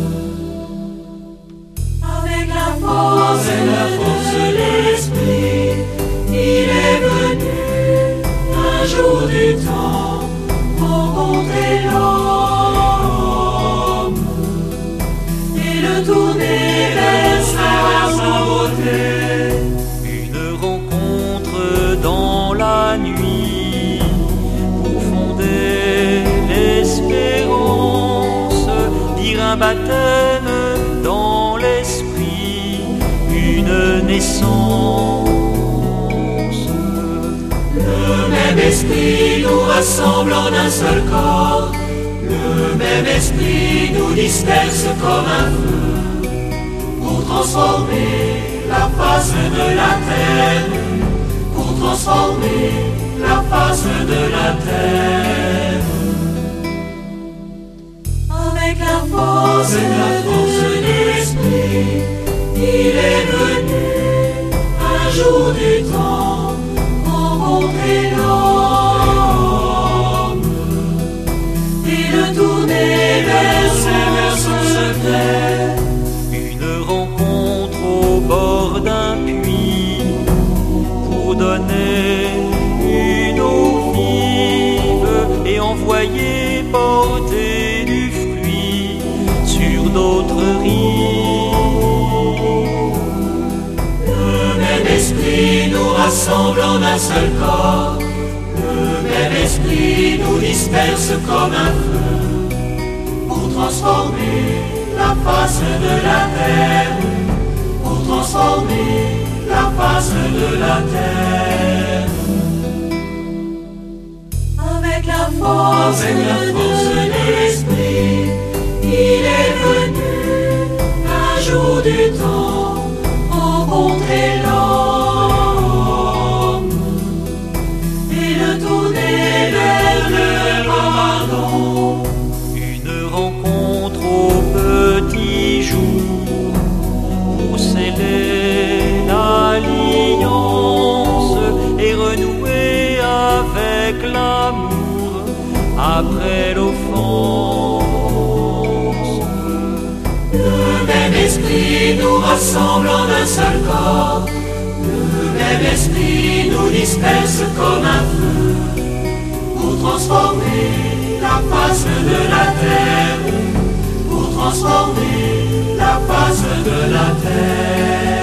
[SPEAKER 6] Avec la force et la force de l'Esprit, il est venu un jour du temps rencontrer l'homme et le tourner vers sa beauté.
[SPEAKER 7] Une rencontre dans la nuit pour fonder l'espérance, dire un baptême dans l'esprit, une naissance.
[SPEAKER 6] Le même esprit nous rassemble en un seul corps, le même esprit nous disperse comme un feu pour transformer la face de la terre, pour transformer la face de la terre. Avec la force et la force de l'Esprit, il est venu un jour du temps rencontrer l'homme et le tourner vers son secret.
[SPEAKER 7] Une rencontre au bord d'un puits pour donner une eau vive et envoyer porter du fruit sur d'autres rives.
[SPEAKER 6] Le même esprit nous rassemble en un seul corps, le même esprit nous disperse comme un feu transformer la face de la terre, pour transformer la face de la terre. Avec la force, Avec la force de, de l'esprit, il est venu un jour du temps rencontrer l'homme et le tourner vers le pardon.
[SPEAKER 7] Une rencontre au petit jour pour sceller l'alliance et renouer avec l'amour après l'offense.
[SPEAKER 6] Le même esprit nous rassemble en un seul corps, le même esprit nous disperse comme un feu, pour transformer la face de la terre, pour transformer la face de la terre.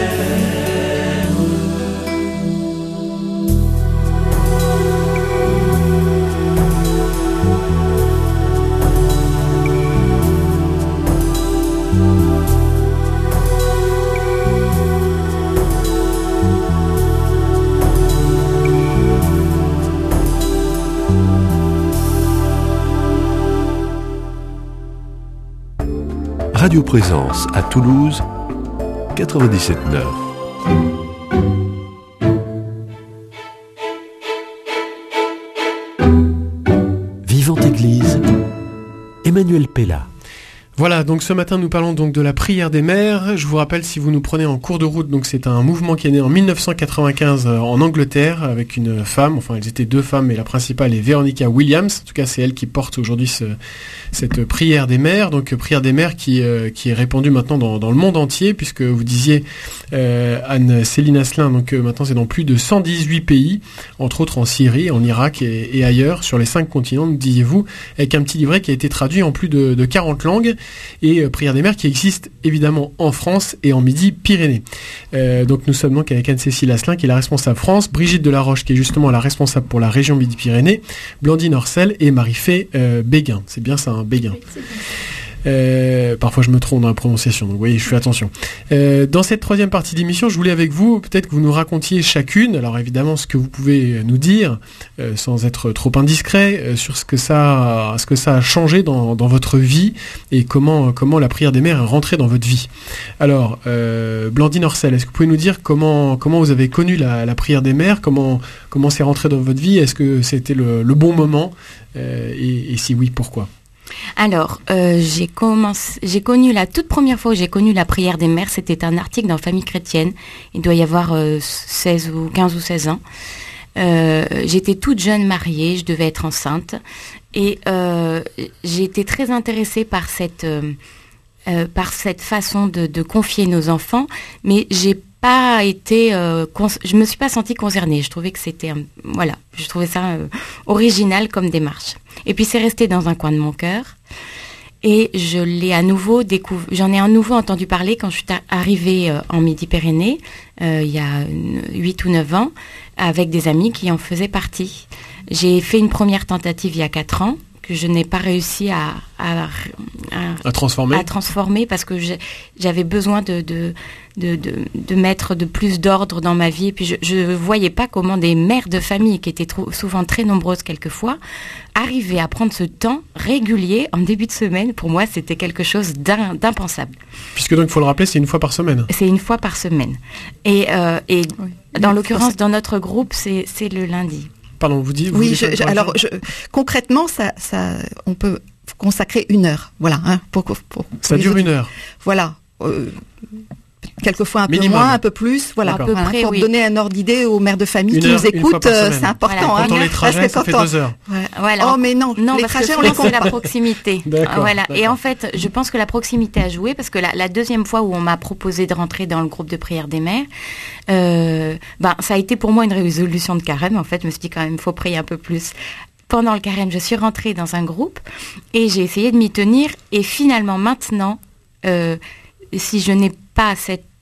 [SPEAKER 1] Radio Présence à Toulouse, quatre-vingt-dix-sept neuf. Vivante Église, Emmanuel Pella.
[SPEAKER 2] Voilà, donc ce matin nous parlons donc de la prière des mères. Je vous rappelle, si vous nous prenez en cours de route, donc c'est un mouvement qui est né en dix-neuf cent quatre-vingt-quinze en Angleterre avec une femme, enfin elles étaient deux femmes, mais la principale est Veronica Williams. En tout cas, c'est elle qui porte aujourd'hui ce, cette prière des mères. Donc prière des mères qui, euh, qui est répandue maintenant dans, dans le monde entier, puisque vous disiez euh, Anne-Céline Asselin, donc euh, maintenant c'est dans plus de cent dix-huit pays, entre autres en Syrie, en Irak et, et ailleurs, sur les cinq continents, nous disiez-vous, avec un petit livret qui a été traduit en plus de, de quarante langues. Et euh, prière des mères qui existe évidemment en France et en Midi-Pyrénées. Euh, donc nous sommes donc avec Anne-Cécile Asselin qui est la responsable France, Brigitte Delaroche qui est justement la responsable pour la région Midi-Pyrénées, Blandine Orcel et Marie-Fée euh, Béguin. C'est bien ça, hein, Béguin. Euh, parfois je me trompe dans la prononciation, donc vous voyez, je fais attention. Euh, dans cette troisième partie d'émission, je voulais avec vous, peut-être que vous nous racontiez chacune, alors évidemment ce que vous pouvez nous dire, euh, sans être trop indiscret, euh, sur ce que ça, ce que ça a changé dans, dans votre vie et comment, comment la prière des mères est rentrée dans votre vie. Alors, euh, Blandine Orcel, est-ce que vous pouvez nous dire comment, comment vous avez connu la, la prière des mères, comment, comment c'est rentré dans votre vie, est-ce que c'était le, le bon moment, euh, et, et si oui, pourquoi ?
[SPEAKER 4] Alors, euh, j'ai commencé, j'ai connu la toute première fois où j'ai connu la prière des mères, c'était un article dans Famille chrétienne. Il doit y avoir euh, seize ou quinze ou seize ans. Euh, j'étais toute jeune mariée, je devais être enceinte, et euh, j'ai été très intéressée par cette euh, euh, par cette façon de, de confier nos enfants, mais j'ai pas été, euh, cons- je me suis pas sentie concernée. Je trouvais que c'était, euh, voilà, je trouvais ça euh, original comme démarche. Et puis c'est resté dans un coin de mon cœur. Et je l'ai à nouveau découvert, j'en ai à nouveau entendu parler quand je suis arrivée euh, en Midi-Pyrénées, euh, il y a huit ou neuf ans, avec des amis qui en faisaient partie. J'ai fait une première tentative il y a quatre ans, que je n'ai pas réussi à, à, à,
[SPEAKER 2] à, transformer.
[SPEAKER 4] à transformer parce que j'ai, j'avais besoin de, de, de, de, de mettre de plus d'ordre dans ma vie. Et puis je ne voyais pas comment des mères de famille, qui étaient trop, souvent très nombreuses quelquefois, arrivaient à prendre ce temps régulier en début de semaine. Pour moi, c'était quelque chose d'im, d'impensable.
[SPEAKER 2] Puisque donc, il faut le rappeler, c'est une fois par semaine.
[SPEAKER 4] C'est une fois par semaine. Et, euh, et oui. dans oui, l'occurrence, dans notre groupe, c'est, c'est le lundi.
[SPEAKER 2] Pardon, vous dites. Vous
[SPEAKER 5] oui, je, je, alors je, concrètement, ça, ça, on peut consacrer une heure, voilà. Hein, pour, pour, pour
[SPEAKER 2] ça dure une heure.
[SPEAKER 5] Voilà. Euh, quelquefois un
[SPEAKER 2] Minimum.
[SPEAKER 5] peu moins, un peu plus, voilà.
[SPEAKER 4] À peu
[SPEAKER 5] voilà
[SPEAKER 4] près,
[SPEAKER 5] pour
[SPEAKER 4] oui.
[SPEAKER 5] donner un ordre d'idée aux mères de famille
[SPEAKER 2] une
[SPEAKER 5] qui
[SPEAKER 2] heure,
[SPEAKER 5] nous écoutent, euh, c'est important.
[SPEAKER 4] Voilà.
[SPEAKER 5] Hein,
[SPEAKER 2] quand on les trajets, ça fait
[SPEAKER 5] on...
[SPEAKER 2] deux heures.
[SPEAKER 5] Ouais.
[SPEAKER 4] Voilà.
[SPEAKER 5] Oh mais non,
[SPEAKER 4] non
[SPEAKER 5] les
[SPEAKER 4] parce
[SPEAKER 5] trajets,
[SPEAKER 4] que
[SPEAKER 5] on les
[SPEAKER 4] c'est
[SPEAKER 5] compte
[SPEAKER 4] la
[SPEAKER 5] pas.
[SPEAKER 4] proximité.
[SPEAKER 2] D'accord,
[SPEAKER 4] voilà.
[SPEAKER 2] d'accord.
[SPEAKER 4] Et en fait, je pense que la proximité a joué parce que la, la deuxième fois où on m'a proposé de rentrer dans le groupe de prière des mères, euh, ben ça a été pour moi une résolution de carême. En fait, je me suis dit quand même, il faut prier un peu plus. Pendant le carême, je suis rentrée dans un groupe et j'ai essayé de m'y tenir. Et finalement, maintenant, euh, si je n'ai pas cette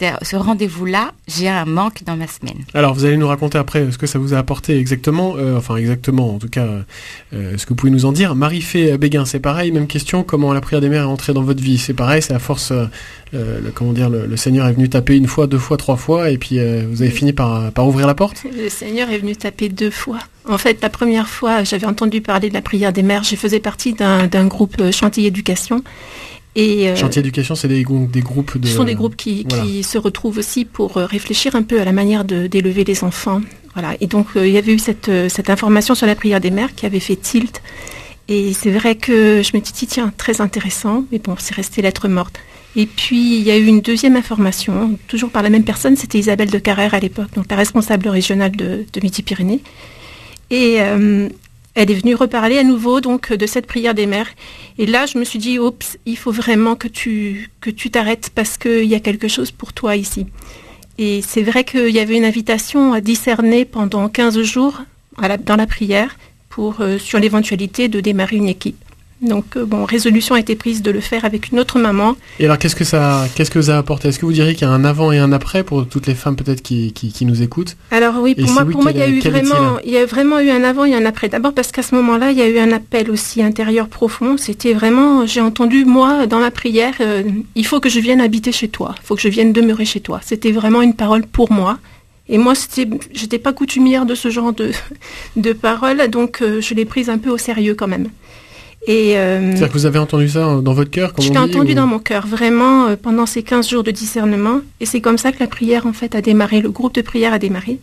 [SPEAKER 4] cette, ce rendez-vous-là, j'ai un manque dans ma semaine.
[SPEAKER 2] Alors, vous allez nous raconter après ce que ça vous a apporté exactement, euh, enfin exactement, en tout cas, euh, ce que vous pouvez nous en dire. Marie-Fée Béguin, c'est pareil, même question, comment la prière des mères est entrée dans votre vie? C'est pareil, c'est à force, euh, le, comment dire, le, le Seigneur est venu taper une fois, deux fois, trois fois, et puis euh, vous avez fini par, par ouvrir la porte?
[SPEAKER 8] Le Seigneur est venu taper deux fois. En fait, la première fois, j'avais entendu parler de la prière des mères, je faisais partie d'un, d'un groupe Chantier Éducation. Et, euh,
[SPEAKER 2] Chantier Éducation, c'est des, des groupes de...
[SPEAKER 8] Ce sont des groupes qui, voilà. qui se retrouvent aussi pour réfléchir un peu à la manière de, d'élever les enfants. Voilà. Et donc, euh, il y avait eu cette, cette information sur la prière des mères qui avait fait tilt. Et c'est vrai que je me suis dit, tiens, très intéressant, mais bon, c'est resté lettre morte. Et puis, il y a eu une deuxième information, toujours par la même personne, c'était Isabelle de Carrère à l'époque, donc la responsable régionale de, de Midi-Pyrénées. Et... Euh, Elle est venue reparler à nouveau donc de cette prière des mères. Et là, je me suis dit, oups, il faut vraiment que tu, que tu t'arrêtes parce qu'il y a quelque chose pour toi ici. Et c'est vrai qu'il y avait une invitation à discerner pendant quinze jours à la, dans la prière pour, euh, sur l'éventualité de démarrer une équipe. Donc, euh, bon, résolution a été prise de le faire avec une autre maman.
[SPEAKER 2] Et alors, qu'est-ce que ça, qu'est-ce que ça a apporté? Est-ce que vous diriez qu'il y a un avant et un après pour toutes les femmes peut-être qui, qui, qui nous écoutent?
[SPEAKER 8] Alors oui, pour et moi, oui, pour moi, il y a eu vraiment, il y a vraiment eu un avant et un après. D'abord parce qu'à ce moment-là, il y a eu un appel aussi intérieur profond. C'était vraiment, j'ai entendu moi dans ma prière, euh, il faut que je vienne habiter chez toi, il faut que je vienne demeurer chez toi. C'était vraiment une parole pour moi. Et moi, c'était, j'étais pas coutumière de ce genre de, de paroles, donc euh, je l'ai prise un peu au sérieux quand même. Et euh,
[SPEAKER 2] c'est-à-dire que vous avez entendu ça dans votre cœur, comme
[SPEAKER 8] je
[SPEAKER 2] on
[SPEAKER 8] l'ai
[SPEAKER 2] dit,
[SPEAKER 8] entendu
[SPEAKER 2] ou...
[SPEAKER 8] dans mon cœur, vraiment, euh, pendant ces quinze jours de discernement. Et c'est comme ça que la prière, en fait, a démarré, le groupe de prière a démarré.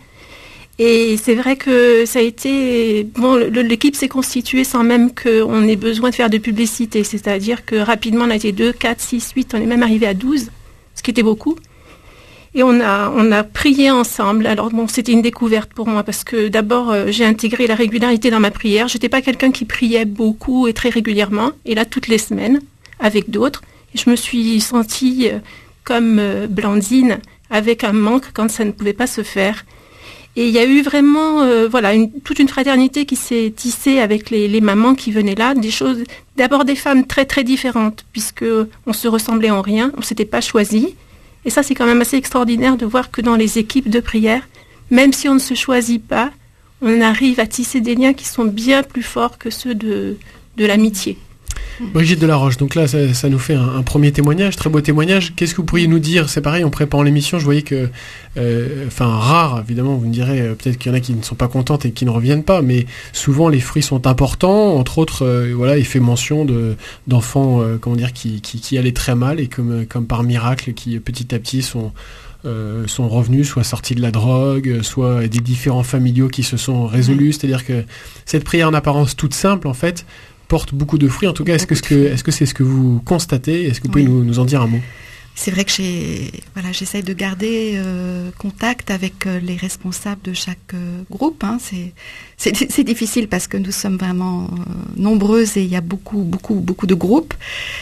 [SPEAKER 8] Et c'est vrai que ça a été... Bon, le, l'équipe s'est constituée sans même qu'on ait besoin de faire de publicité. C'est-à-dire que rapidement, on a été deux, quatre, six, huit, on est même arrivé à douze, ce qui était beaucoup. Et on a, on a prié ensemble. Alors bon, c'était une découverte pour moi parce que d'abord, euh, j'ai intégré la régularité dans ma prière. J'étais pas quelqu'un qui priait beaucoup et très régulièrement. Et là, toutes les semaines, avec d'autres. Et je me suis sentie euh, comme euh, Blandine, avec un manque quand ça ne pouvait pas se faire. Et il y a eu vraiment, euh, voilà, une, toute une fraternité qui s'est tissée avec les, les mamans qui venaient là. Des choses, d'abord des femmes très très différentes, puisque on se ressemblait en rien, on s'était pas choisis. Et ça, c'est quand même assez extraordinaire de voir que dans les équipes de prière, même si on ne se choisit pas, on arrive à tisser des liens qui sont bien plus forts que ceux de, de l'amitié.
[SPEAKER 2] Brigitte Delaroche, donc là, ça, ça nous fait un, un premier témoignage, très beau témoignage. Qu'est-ce que vous pourriez nous dire? C'est pareil, en préparant l'émission, je voyais que, euh, enfin, rare, évidemment, vous me direz, euh, peut-être qu'il y en a qui ne sont pas contentes et qui ne reviennent pas, mais souvent, les fruits sont importants. Entre autres, euh, voilà, il fait mention de, d'enfants, euh, comment dire, qui, qui, qui allaient très mal et comme, comme par miracle, qui petit à petit sont... Euh, sont revenus, soit sortis de la drogue, soit des différents familiaux qui se sont résolus. C'est-à-dire que cette prière en apparence toute simple, en fait, porte beaucoup de fruits. En tout cas, est-ce que, ce que, est-ce que c'est ce que vous constatez? Est-ce que vous pouvez oui. nous, nous en dire un mot?
[SPEAKER 5] C'est vrai que j'ai, voilà, j'essaye de garder euh, contact avec euh, les responsables de chaque euh, groupe. Hein. C'est, c'est, c'est difficile parce que nous sommes vraiment euh, nombreuses et il y a beaucoup, beaucoup, beaucoup de groupes.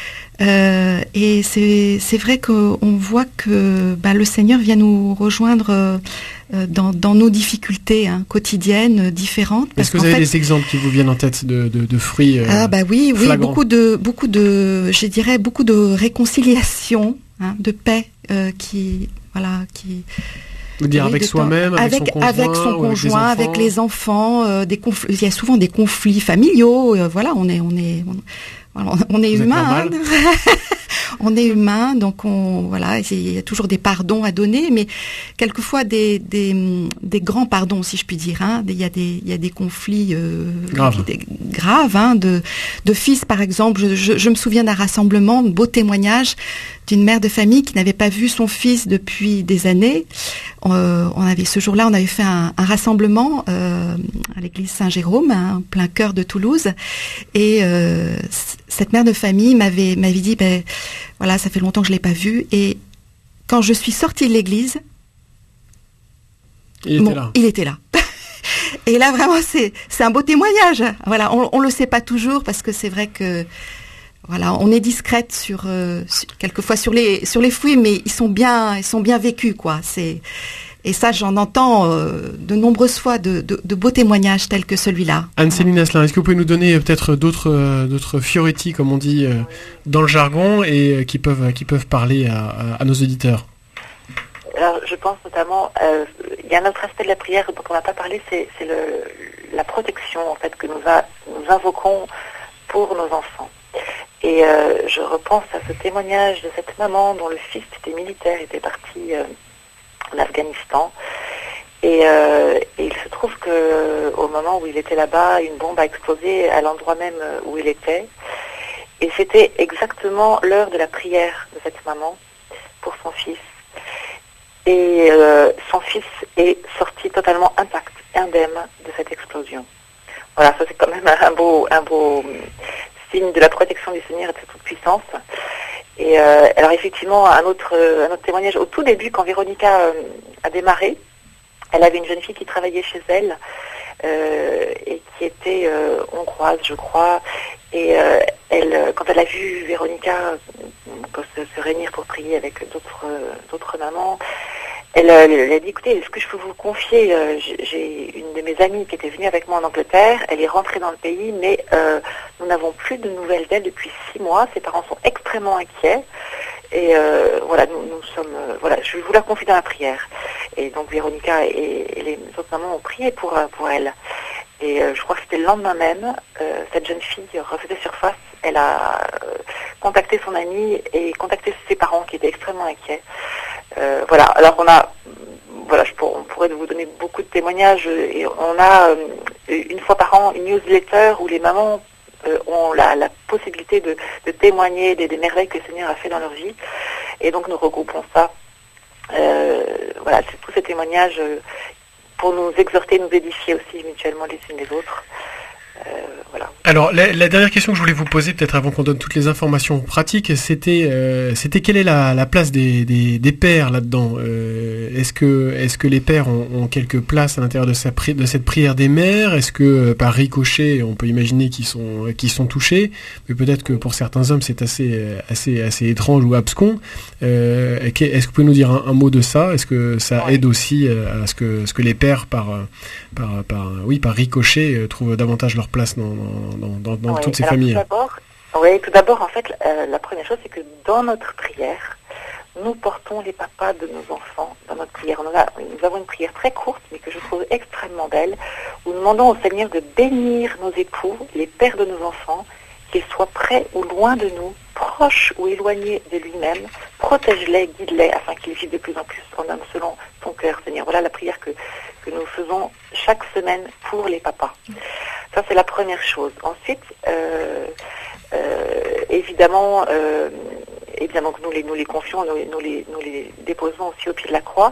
[SPEAKER 5] Euh, et c'est, c'est vrai qu'on voit que bah, le Seigneur vient nous rejoindre euh, dans, dans nos difficultés hein, quotidiennes, différentes.
[SPEAKER 2] Est-ce que vous avez fait, des exemples qui vous viennent en tête de, de, de fruits euh,
[SPEAKER 5] Ah bah oui, oui,
[SPEAKER 2] flagrants.
[SPEAKER 5] beaucoup de, beaucoup de, je dirais beaucoup de réconciliation, hein, de paix euh, qui, voilà, qui.
[SPEAKER 2] Vous dire oui, avec soi-même, avec, avec son conjoint,
[SPEAKER 5] avec son conjoint, avec, avec les enfants. Euh, des conflits, il y a souvent des conflits familiaux. Euh, voilà, on est, on est. On, on est humain, hein. On est humain, donc on voilà, il y a toujours des pardons à donner, mais quelquefois des des, des grands pardons, si je puis dire. Hein. Il y a des il y a des conflits euh,
[SPEAKER 2] Grave.
[SPEAKER 5] des, graves, hein, de de fils par exemple. Je, je, je me souviens d'un rassemblement, de beau témoignage d'une mère de famille qui n'avait pas vu son fils depuis des années. Euh, on avait ce jour-là, on avait fait un, un rassemblement euh, à l'église Saint-Jérôme, hein, en plein cœur de Toulouse, et euh, cette mère de famille m'avait m'avait dit, ben voilà, ça fait longtemps que je l'ai pas vu, et quand je suis sortie de l'église,
[SPEAKER 2] il était
[SPEAKER 5] bon,
[SPEAKER 2] là.
[SPEAKER 5] Il était là. Et là vraiment, c'est c'est un beau témoignage. Voilà, on on le sait pas toujours parce que c'est vrai que voilà, on est discrète sur, euh, sur quelquefois sur les sur les fruits, mais ils sont bien ils sont bien vécus quoi. C'est et ça j'en entends euh, de nombreuses fois de, de, de beaux témoignages tels que celui-là.
[SPEAKER 2] Anne-Céline Asselin, est-ce que vous pouvez nous donner peut-être d'autres euh, d'autres fioretti comme on dit euh, dans le jargon et euh, qui peuvent qui peuvent parler à, à, à nos auditeurs?
[SPEAKER 3] je pense notamment, euh, il y a un autre aspect de la prière dont on n'a pas parlé, c'est, c'est le, la protection en fait que nous, a, nous invoquons pour nos enfants. Et euh, je repense à ce témoignage de cette maman dont le fils était militaire, était parti euh, en Afghanistan. Et, euh, et il se trouve que au moment où il était là-bas, une bombe a explosé à l'endroit même où il était. Et c'était exactement l'heure de la prière de cette maman pour son fils. Et euh, son fils est sorti totalement intact, indemne de cette explosion. Voilà, ça c'est quand même un beau, un beau signe de la protection du Seigneur et de sa toute-puissance. Et euh, alors effectivement, un autre, un autre témoignage, au tout début, quand Véronica euh, a démarré, elle avait une jeune fille qui travaillait chez elle euh, et qui était euh, hongroise, je crois. Et euh, elle, quand elle a vu Véronica euh, se, se réunir pour prier avec d'autres, euh, d'autres mamans, elle, elle a dit, écoutez, est-ce que je peux vous confier, euh, j'ai une de mes amies qui était venue avec moi en Angleterre, elle est rentrée dans le pays, mais euh, nous n'avons plus de nouvelles d'elle depuis six mois, ses parents sont extrêmement inquiets. Et euh, voilà, nous, nous sommes, euh, voilà, je vous la confie dans la prière. Et donc Véronica et, et les autres mamans ont prié pour pour elle. Et euh, je crois que c'était le lendemain même, euh, cette jeune fille refaisait surface. Elle a euh, contacté son amie et contacté ses parents qui étaient extrêmement inquiets. Euh, voilà. Alors on a, voilà, je pour, on pourrait vous donner beaucoup de témoignages. Et on a euh, une fois par an une newsletter où les mamans Euh, ont la, la possibilité de, de témoigner des, des merveilles que le Seigneur a fait dans leur vie. Et donc nous regroupons ça. Euh, voilà, c'est tous ces témoignages euh, pour nous exhorter, nous édifier aussi mutuellement les unes les autres. Euh, voilà.
[SPEAKER 2] Alors la, la dernière question que je voulais vous poser, peut-être avant qu'on donne toutes les informations pratiques, c'était euh, c'était quelle est la, la place des, des, des pères là-dedans. euh, Est-ce que est-ce que les pères ont, ont quelque place à l'intérieur de, sa pri- de cette prière des mères? Est-ce que euh, par ricochet, on peut imaginer qu'ils sont qu'ils sont touchés, mais peut-être que pour certains hommes c'est assez assez assez étrange ou abscon. Euh, est-ce que vous pouvez nous dire un, un mot de ça? Est-ce que ça
[SPEAKER 3] ouais.
[SPEAKER 2] aide aussi à ce que ce que les pères par par par oui par ricochet trouvent davantage leur place dans, dans, dans, dans
[SPEAKER 3] oui,
[SPEAKER 2] toutes ces
[SPEAKER 3] alors,
[SPEAKER 2] familles?
[SPEAKER 3] Tout d'abord, oui, tout d'abord, en fait, euh, la première chose, c'est que dans notre prière, nous portons les papas de nos enfants dans notre prière. On a, nous avons une prière très courte, mais que je trouve extrêmement belle, où nous demandons au Seigneur de bénir nos époux, les pères de nos enfants, qu'ils soient près ou loin de nous, proches ou éloignés de lui-même, protège-les, guide-les, afin qu'ils vivent de plus en plus en homme selon ton cœur, Seigneur. Voilà la prière que, que nous faisons chaque semaine pour les papas. Ça, c'est la première chose. Ensuite, euh, euh, évidemment, euh, évidemment que nous les, nous les confions, nous, nous, les, nous les déposons aussi au pied de la croix.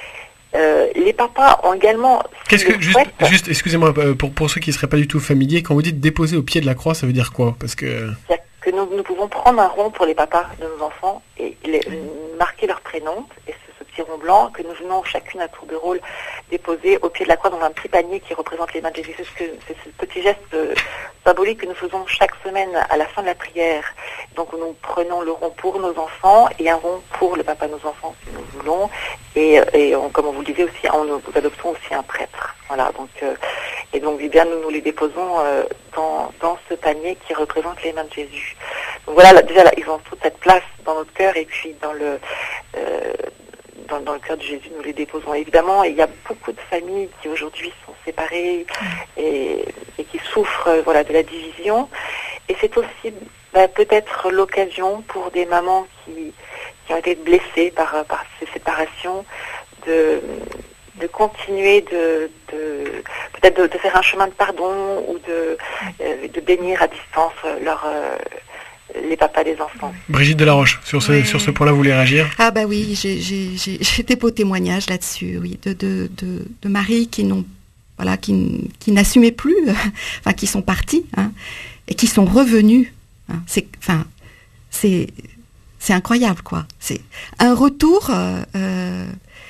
[SPEAKER 3] Euh, les papas ont également...
[SPEAKER 2] Qu'est-ce que, juste, juste, excusez-moi, pour, pour ceux qui ne seraient pas du tout familiers, quand vous dites déposer au pied de la croix, ça veut dire quoi? Parce que...
[SPEAKER 3] que nous, nous pouvons prendre un rond pour les papas de nos enfants et les, marquer leur prénom, et ce, ce petit rond blanc que nous venons chacune à tour de rôle déposer au pied de la croix dans un petit panier qui représente les mains de Jésus. C'est ce, que, c'est ce petit geste euh, symbolique que nous faisons chaque semaine à la fin de la prière. Donc nous prenons le rond pour nos enfants et un rond pour le papa de nos enfants si nous voulons. Et, et on, comme on vous le disait aussi, on, nous adoptons aussi un prêtre. Voilà, donc, euh, et donc eh bien, nous nous les déposons euh, dans, dans ce panier qui représente les mains de Jésus. Donc voilà, là, déjà là, ils ont toute cette place dans notre cœur et puis dans le euh, dans, dans le cœur de Jésus, nous les déposons. Évidemment, il y a beaucoup de familles qui aujourd'hui sont séparées et, et qui souffrent euh, voilà, de la division. Et c'est aussi bah, peut-être l'occasion pour des mamans qui, qui ont été blessées par, par ces séparations de, de continuer de, de peut-être de, de faire un chemin de pardon ou de, euh, de bénir à distance leur... Euh, les papas des enfants.
[SPEAKER 2] Brigitte Delaroche, sur ce, oui. sur ce point-là, vous voulez réagir?
[SPEAKER 5] Ah bah oui, j'ai, j'ai, j'ai, j'ai des beaux témoignages là-dessus, oui, de, de, de, de maris qui n'ont, voilà, qui, qui n'assumaient plus, enfin qui sont partis, hein, et qui sont revenus. Hein, c'est, enfin, c'est, c'est incroyable, quoi. C'est un retour. Euh, euh,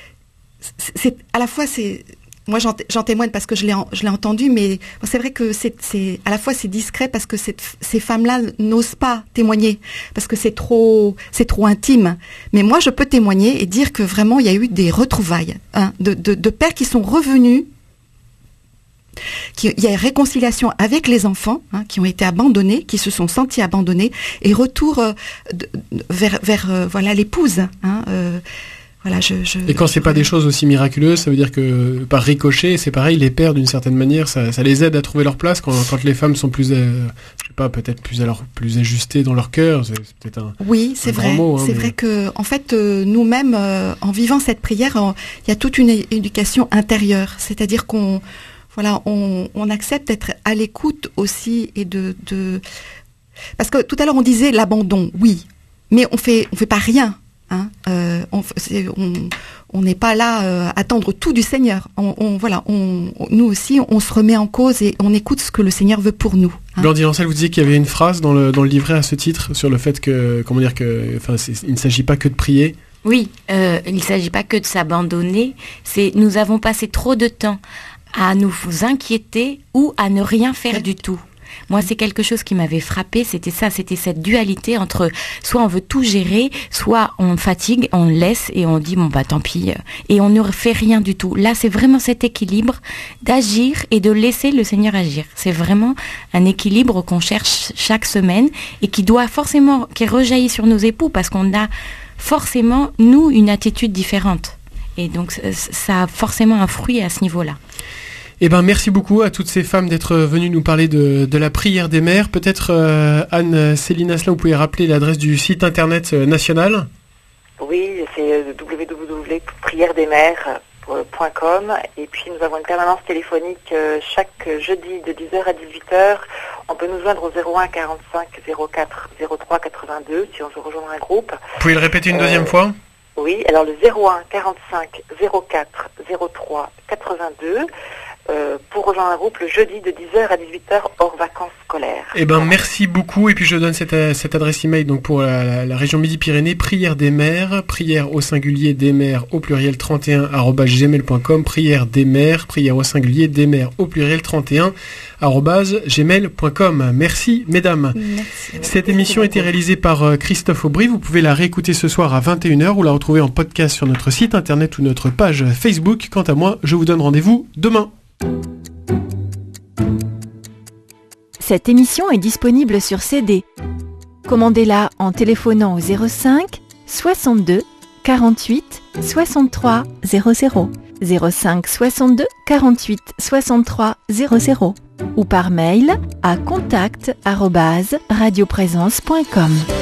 [SPEAKER 5] c'est, c'est à la fois c'est. Moi, j'en, j'en témoigne parce que je l'ai, en, je l'ai entendu, mais c'est vrai que c'est, c'est, à la fois c'est discret parce que cette, ces femmes-là n'osent pas témoigner parce que c'est trop, c'est trop intime. Mais moi, je peux témoigner et dire que vraiment, il y a eu des retrouvailles, hein, de, de, de pères qui sont revenus, qui, il y a réconciliation avec les enfants, hein, qui ont été abandonnés, qui se sont sentis abandonnés, et retour euh, de, de, vers, vers, euh, voilà, l'épouse, hein, euh, Voilà, je, je,
[SPEAKER 2] et quand c'est pas des choses aussi miraculeuses, ça veut dire que par ricochet, c'est pareil, les pères d'une certaine manière, ça, ça les aide à trouver leur place quand, quand les femmes sont plus, euh, je sais pas, peut-être plus alors plus ajustées dans leur cœur. C'est, c'est peut-être un
[SPEAKER 5] oui, c'est
[SPEAKER 2] un
[SPEAKER 5] vrai.
[SPEAKER 2] Mot, hein,
[SPEAKER 5] c'est
[SPEAKER 2] mais...
[SPEAKER 5] vrai que en fait, euh, nous-mêmes, euh, en vivant cette prière, euh, il y a toute une é- éducation intérieure, c'est-à-dire qu'on, voilà, on, on accepte d'être à l'écoute aussi et de, de, parce que tout à l'heure on disait l'abandon, oui, mais on fait, on fait pas rien. Hein, euh, on c'est, on, on n'est pas là euh, à attendre tout du Seigneur. On, on voilà, on, on, nous aussi, on se remet en cause et on écoute ce que le Seigneur veut pour nous. Hein.
[SPEAKER 2] Blandine Lancel, vous disiez qu'il y avait une phrase dans le dans le livret à ce titre sur le fait que, comment dire que, enfin, c'est, il ne s'agit pas que de prier.
[SPEAKER 4] Oui, euh, il ne s'agit pas que de s'abandonner. C'est nous avons passé trop de temps à nous inquiéter ou à ne rien faire du tout. Moi, c'est quelque chose qui m'avait frappé, c'était ça, c'était cette dualité entre soit on veut tout gérer, soit on fatigue, on laisse et on dit bon bah tant pis, et on ne fait rien du tout. Là, c'est vraiment cet équilibre d'agir et de laisser le Seigneur agir. C'est vraiment un équilibre qu'on cherche chaque semaine et qui doit forcément, qui rejaillit sur nos époux parce qu'on a forcément, nous, une attitude différente. Et donc, ça a forcément un fruit à ce niveau-là.
[SPEAKER 2] Eh ben, merci beaucoup à toutes ces femmes d'être venues nous parler de, de la prière des mères. Peut-être, euh, Anne-Céline Asselin, vous pouvez rappeler l'adresse du site internet national ?
[SPEAKER 3] Oui, c'est w w w point prière des mères point com. Et puis, nous avons une permanence téléphonique euh, chaque jeudi de dix heures à dix-huit heures. On peut nous joindre au zéro un quarante-cinq zéro quatre zéro trois quatre-vingt-deux si on veut rejoindre un groupe.
[SPEAKER 2] Vous pouvez le répéter une euh, deuxième fois ?
[SPEAKER 3] Oui, alors le zéro un quarante-cinq zéro quatre zéro trois quatre-vingt-deux. Euh, pour rejoindre un groupe le jeudi de dix heures à dix-huit heures hors vacances scolaires.
[SPEAKER 2] Eh ben, merci beaucoup. Et puis, je donne cette, cette adresse email donc pour la, la, la région Midi-Pyrénées, prière des mères, prière au singulier des mères au pluriel trente et un arobase gmail point com, prière des mères, prière au singulier des mères au pluriel trente et un arobase gmail point com. Merci, mesdames.
[SPEAKER 5] Merci.
[SPEAKER 2] Cette émission a été réalisée par Christophe Aubry. Vous pouvez la réécouter ce soir à vingt et une heures ou la retrouver en podcast sur notre site internet ou notre page Facebook. Quant à moi, je vous donne rendez-vous demain.
[SPEAKER 9] Cette émission est disponible sur C D. Commandez-la en téléphonant au zéro cinq soixante-deux quarante-huit soixante-trois zéro zéro, zéro cinq soixante-deux quarante-huit soixante-trois zéro zéro ou par mail à contact arobase radioprésence point com.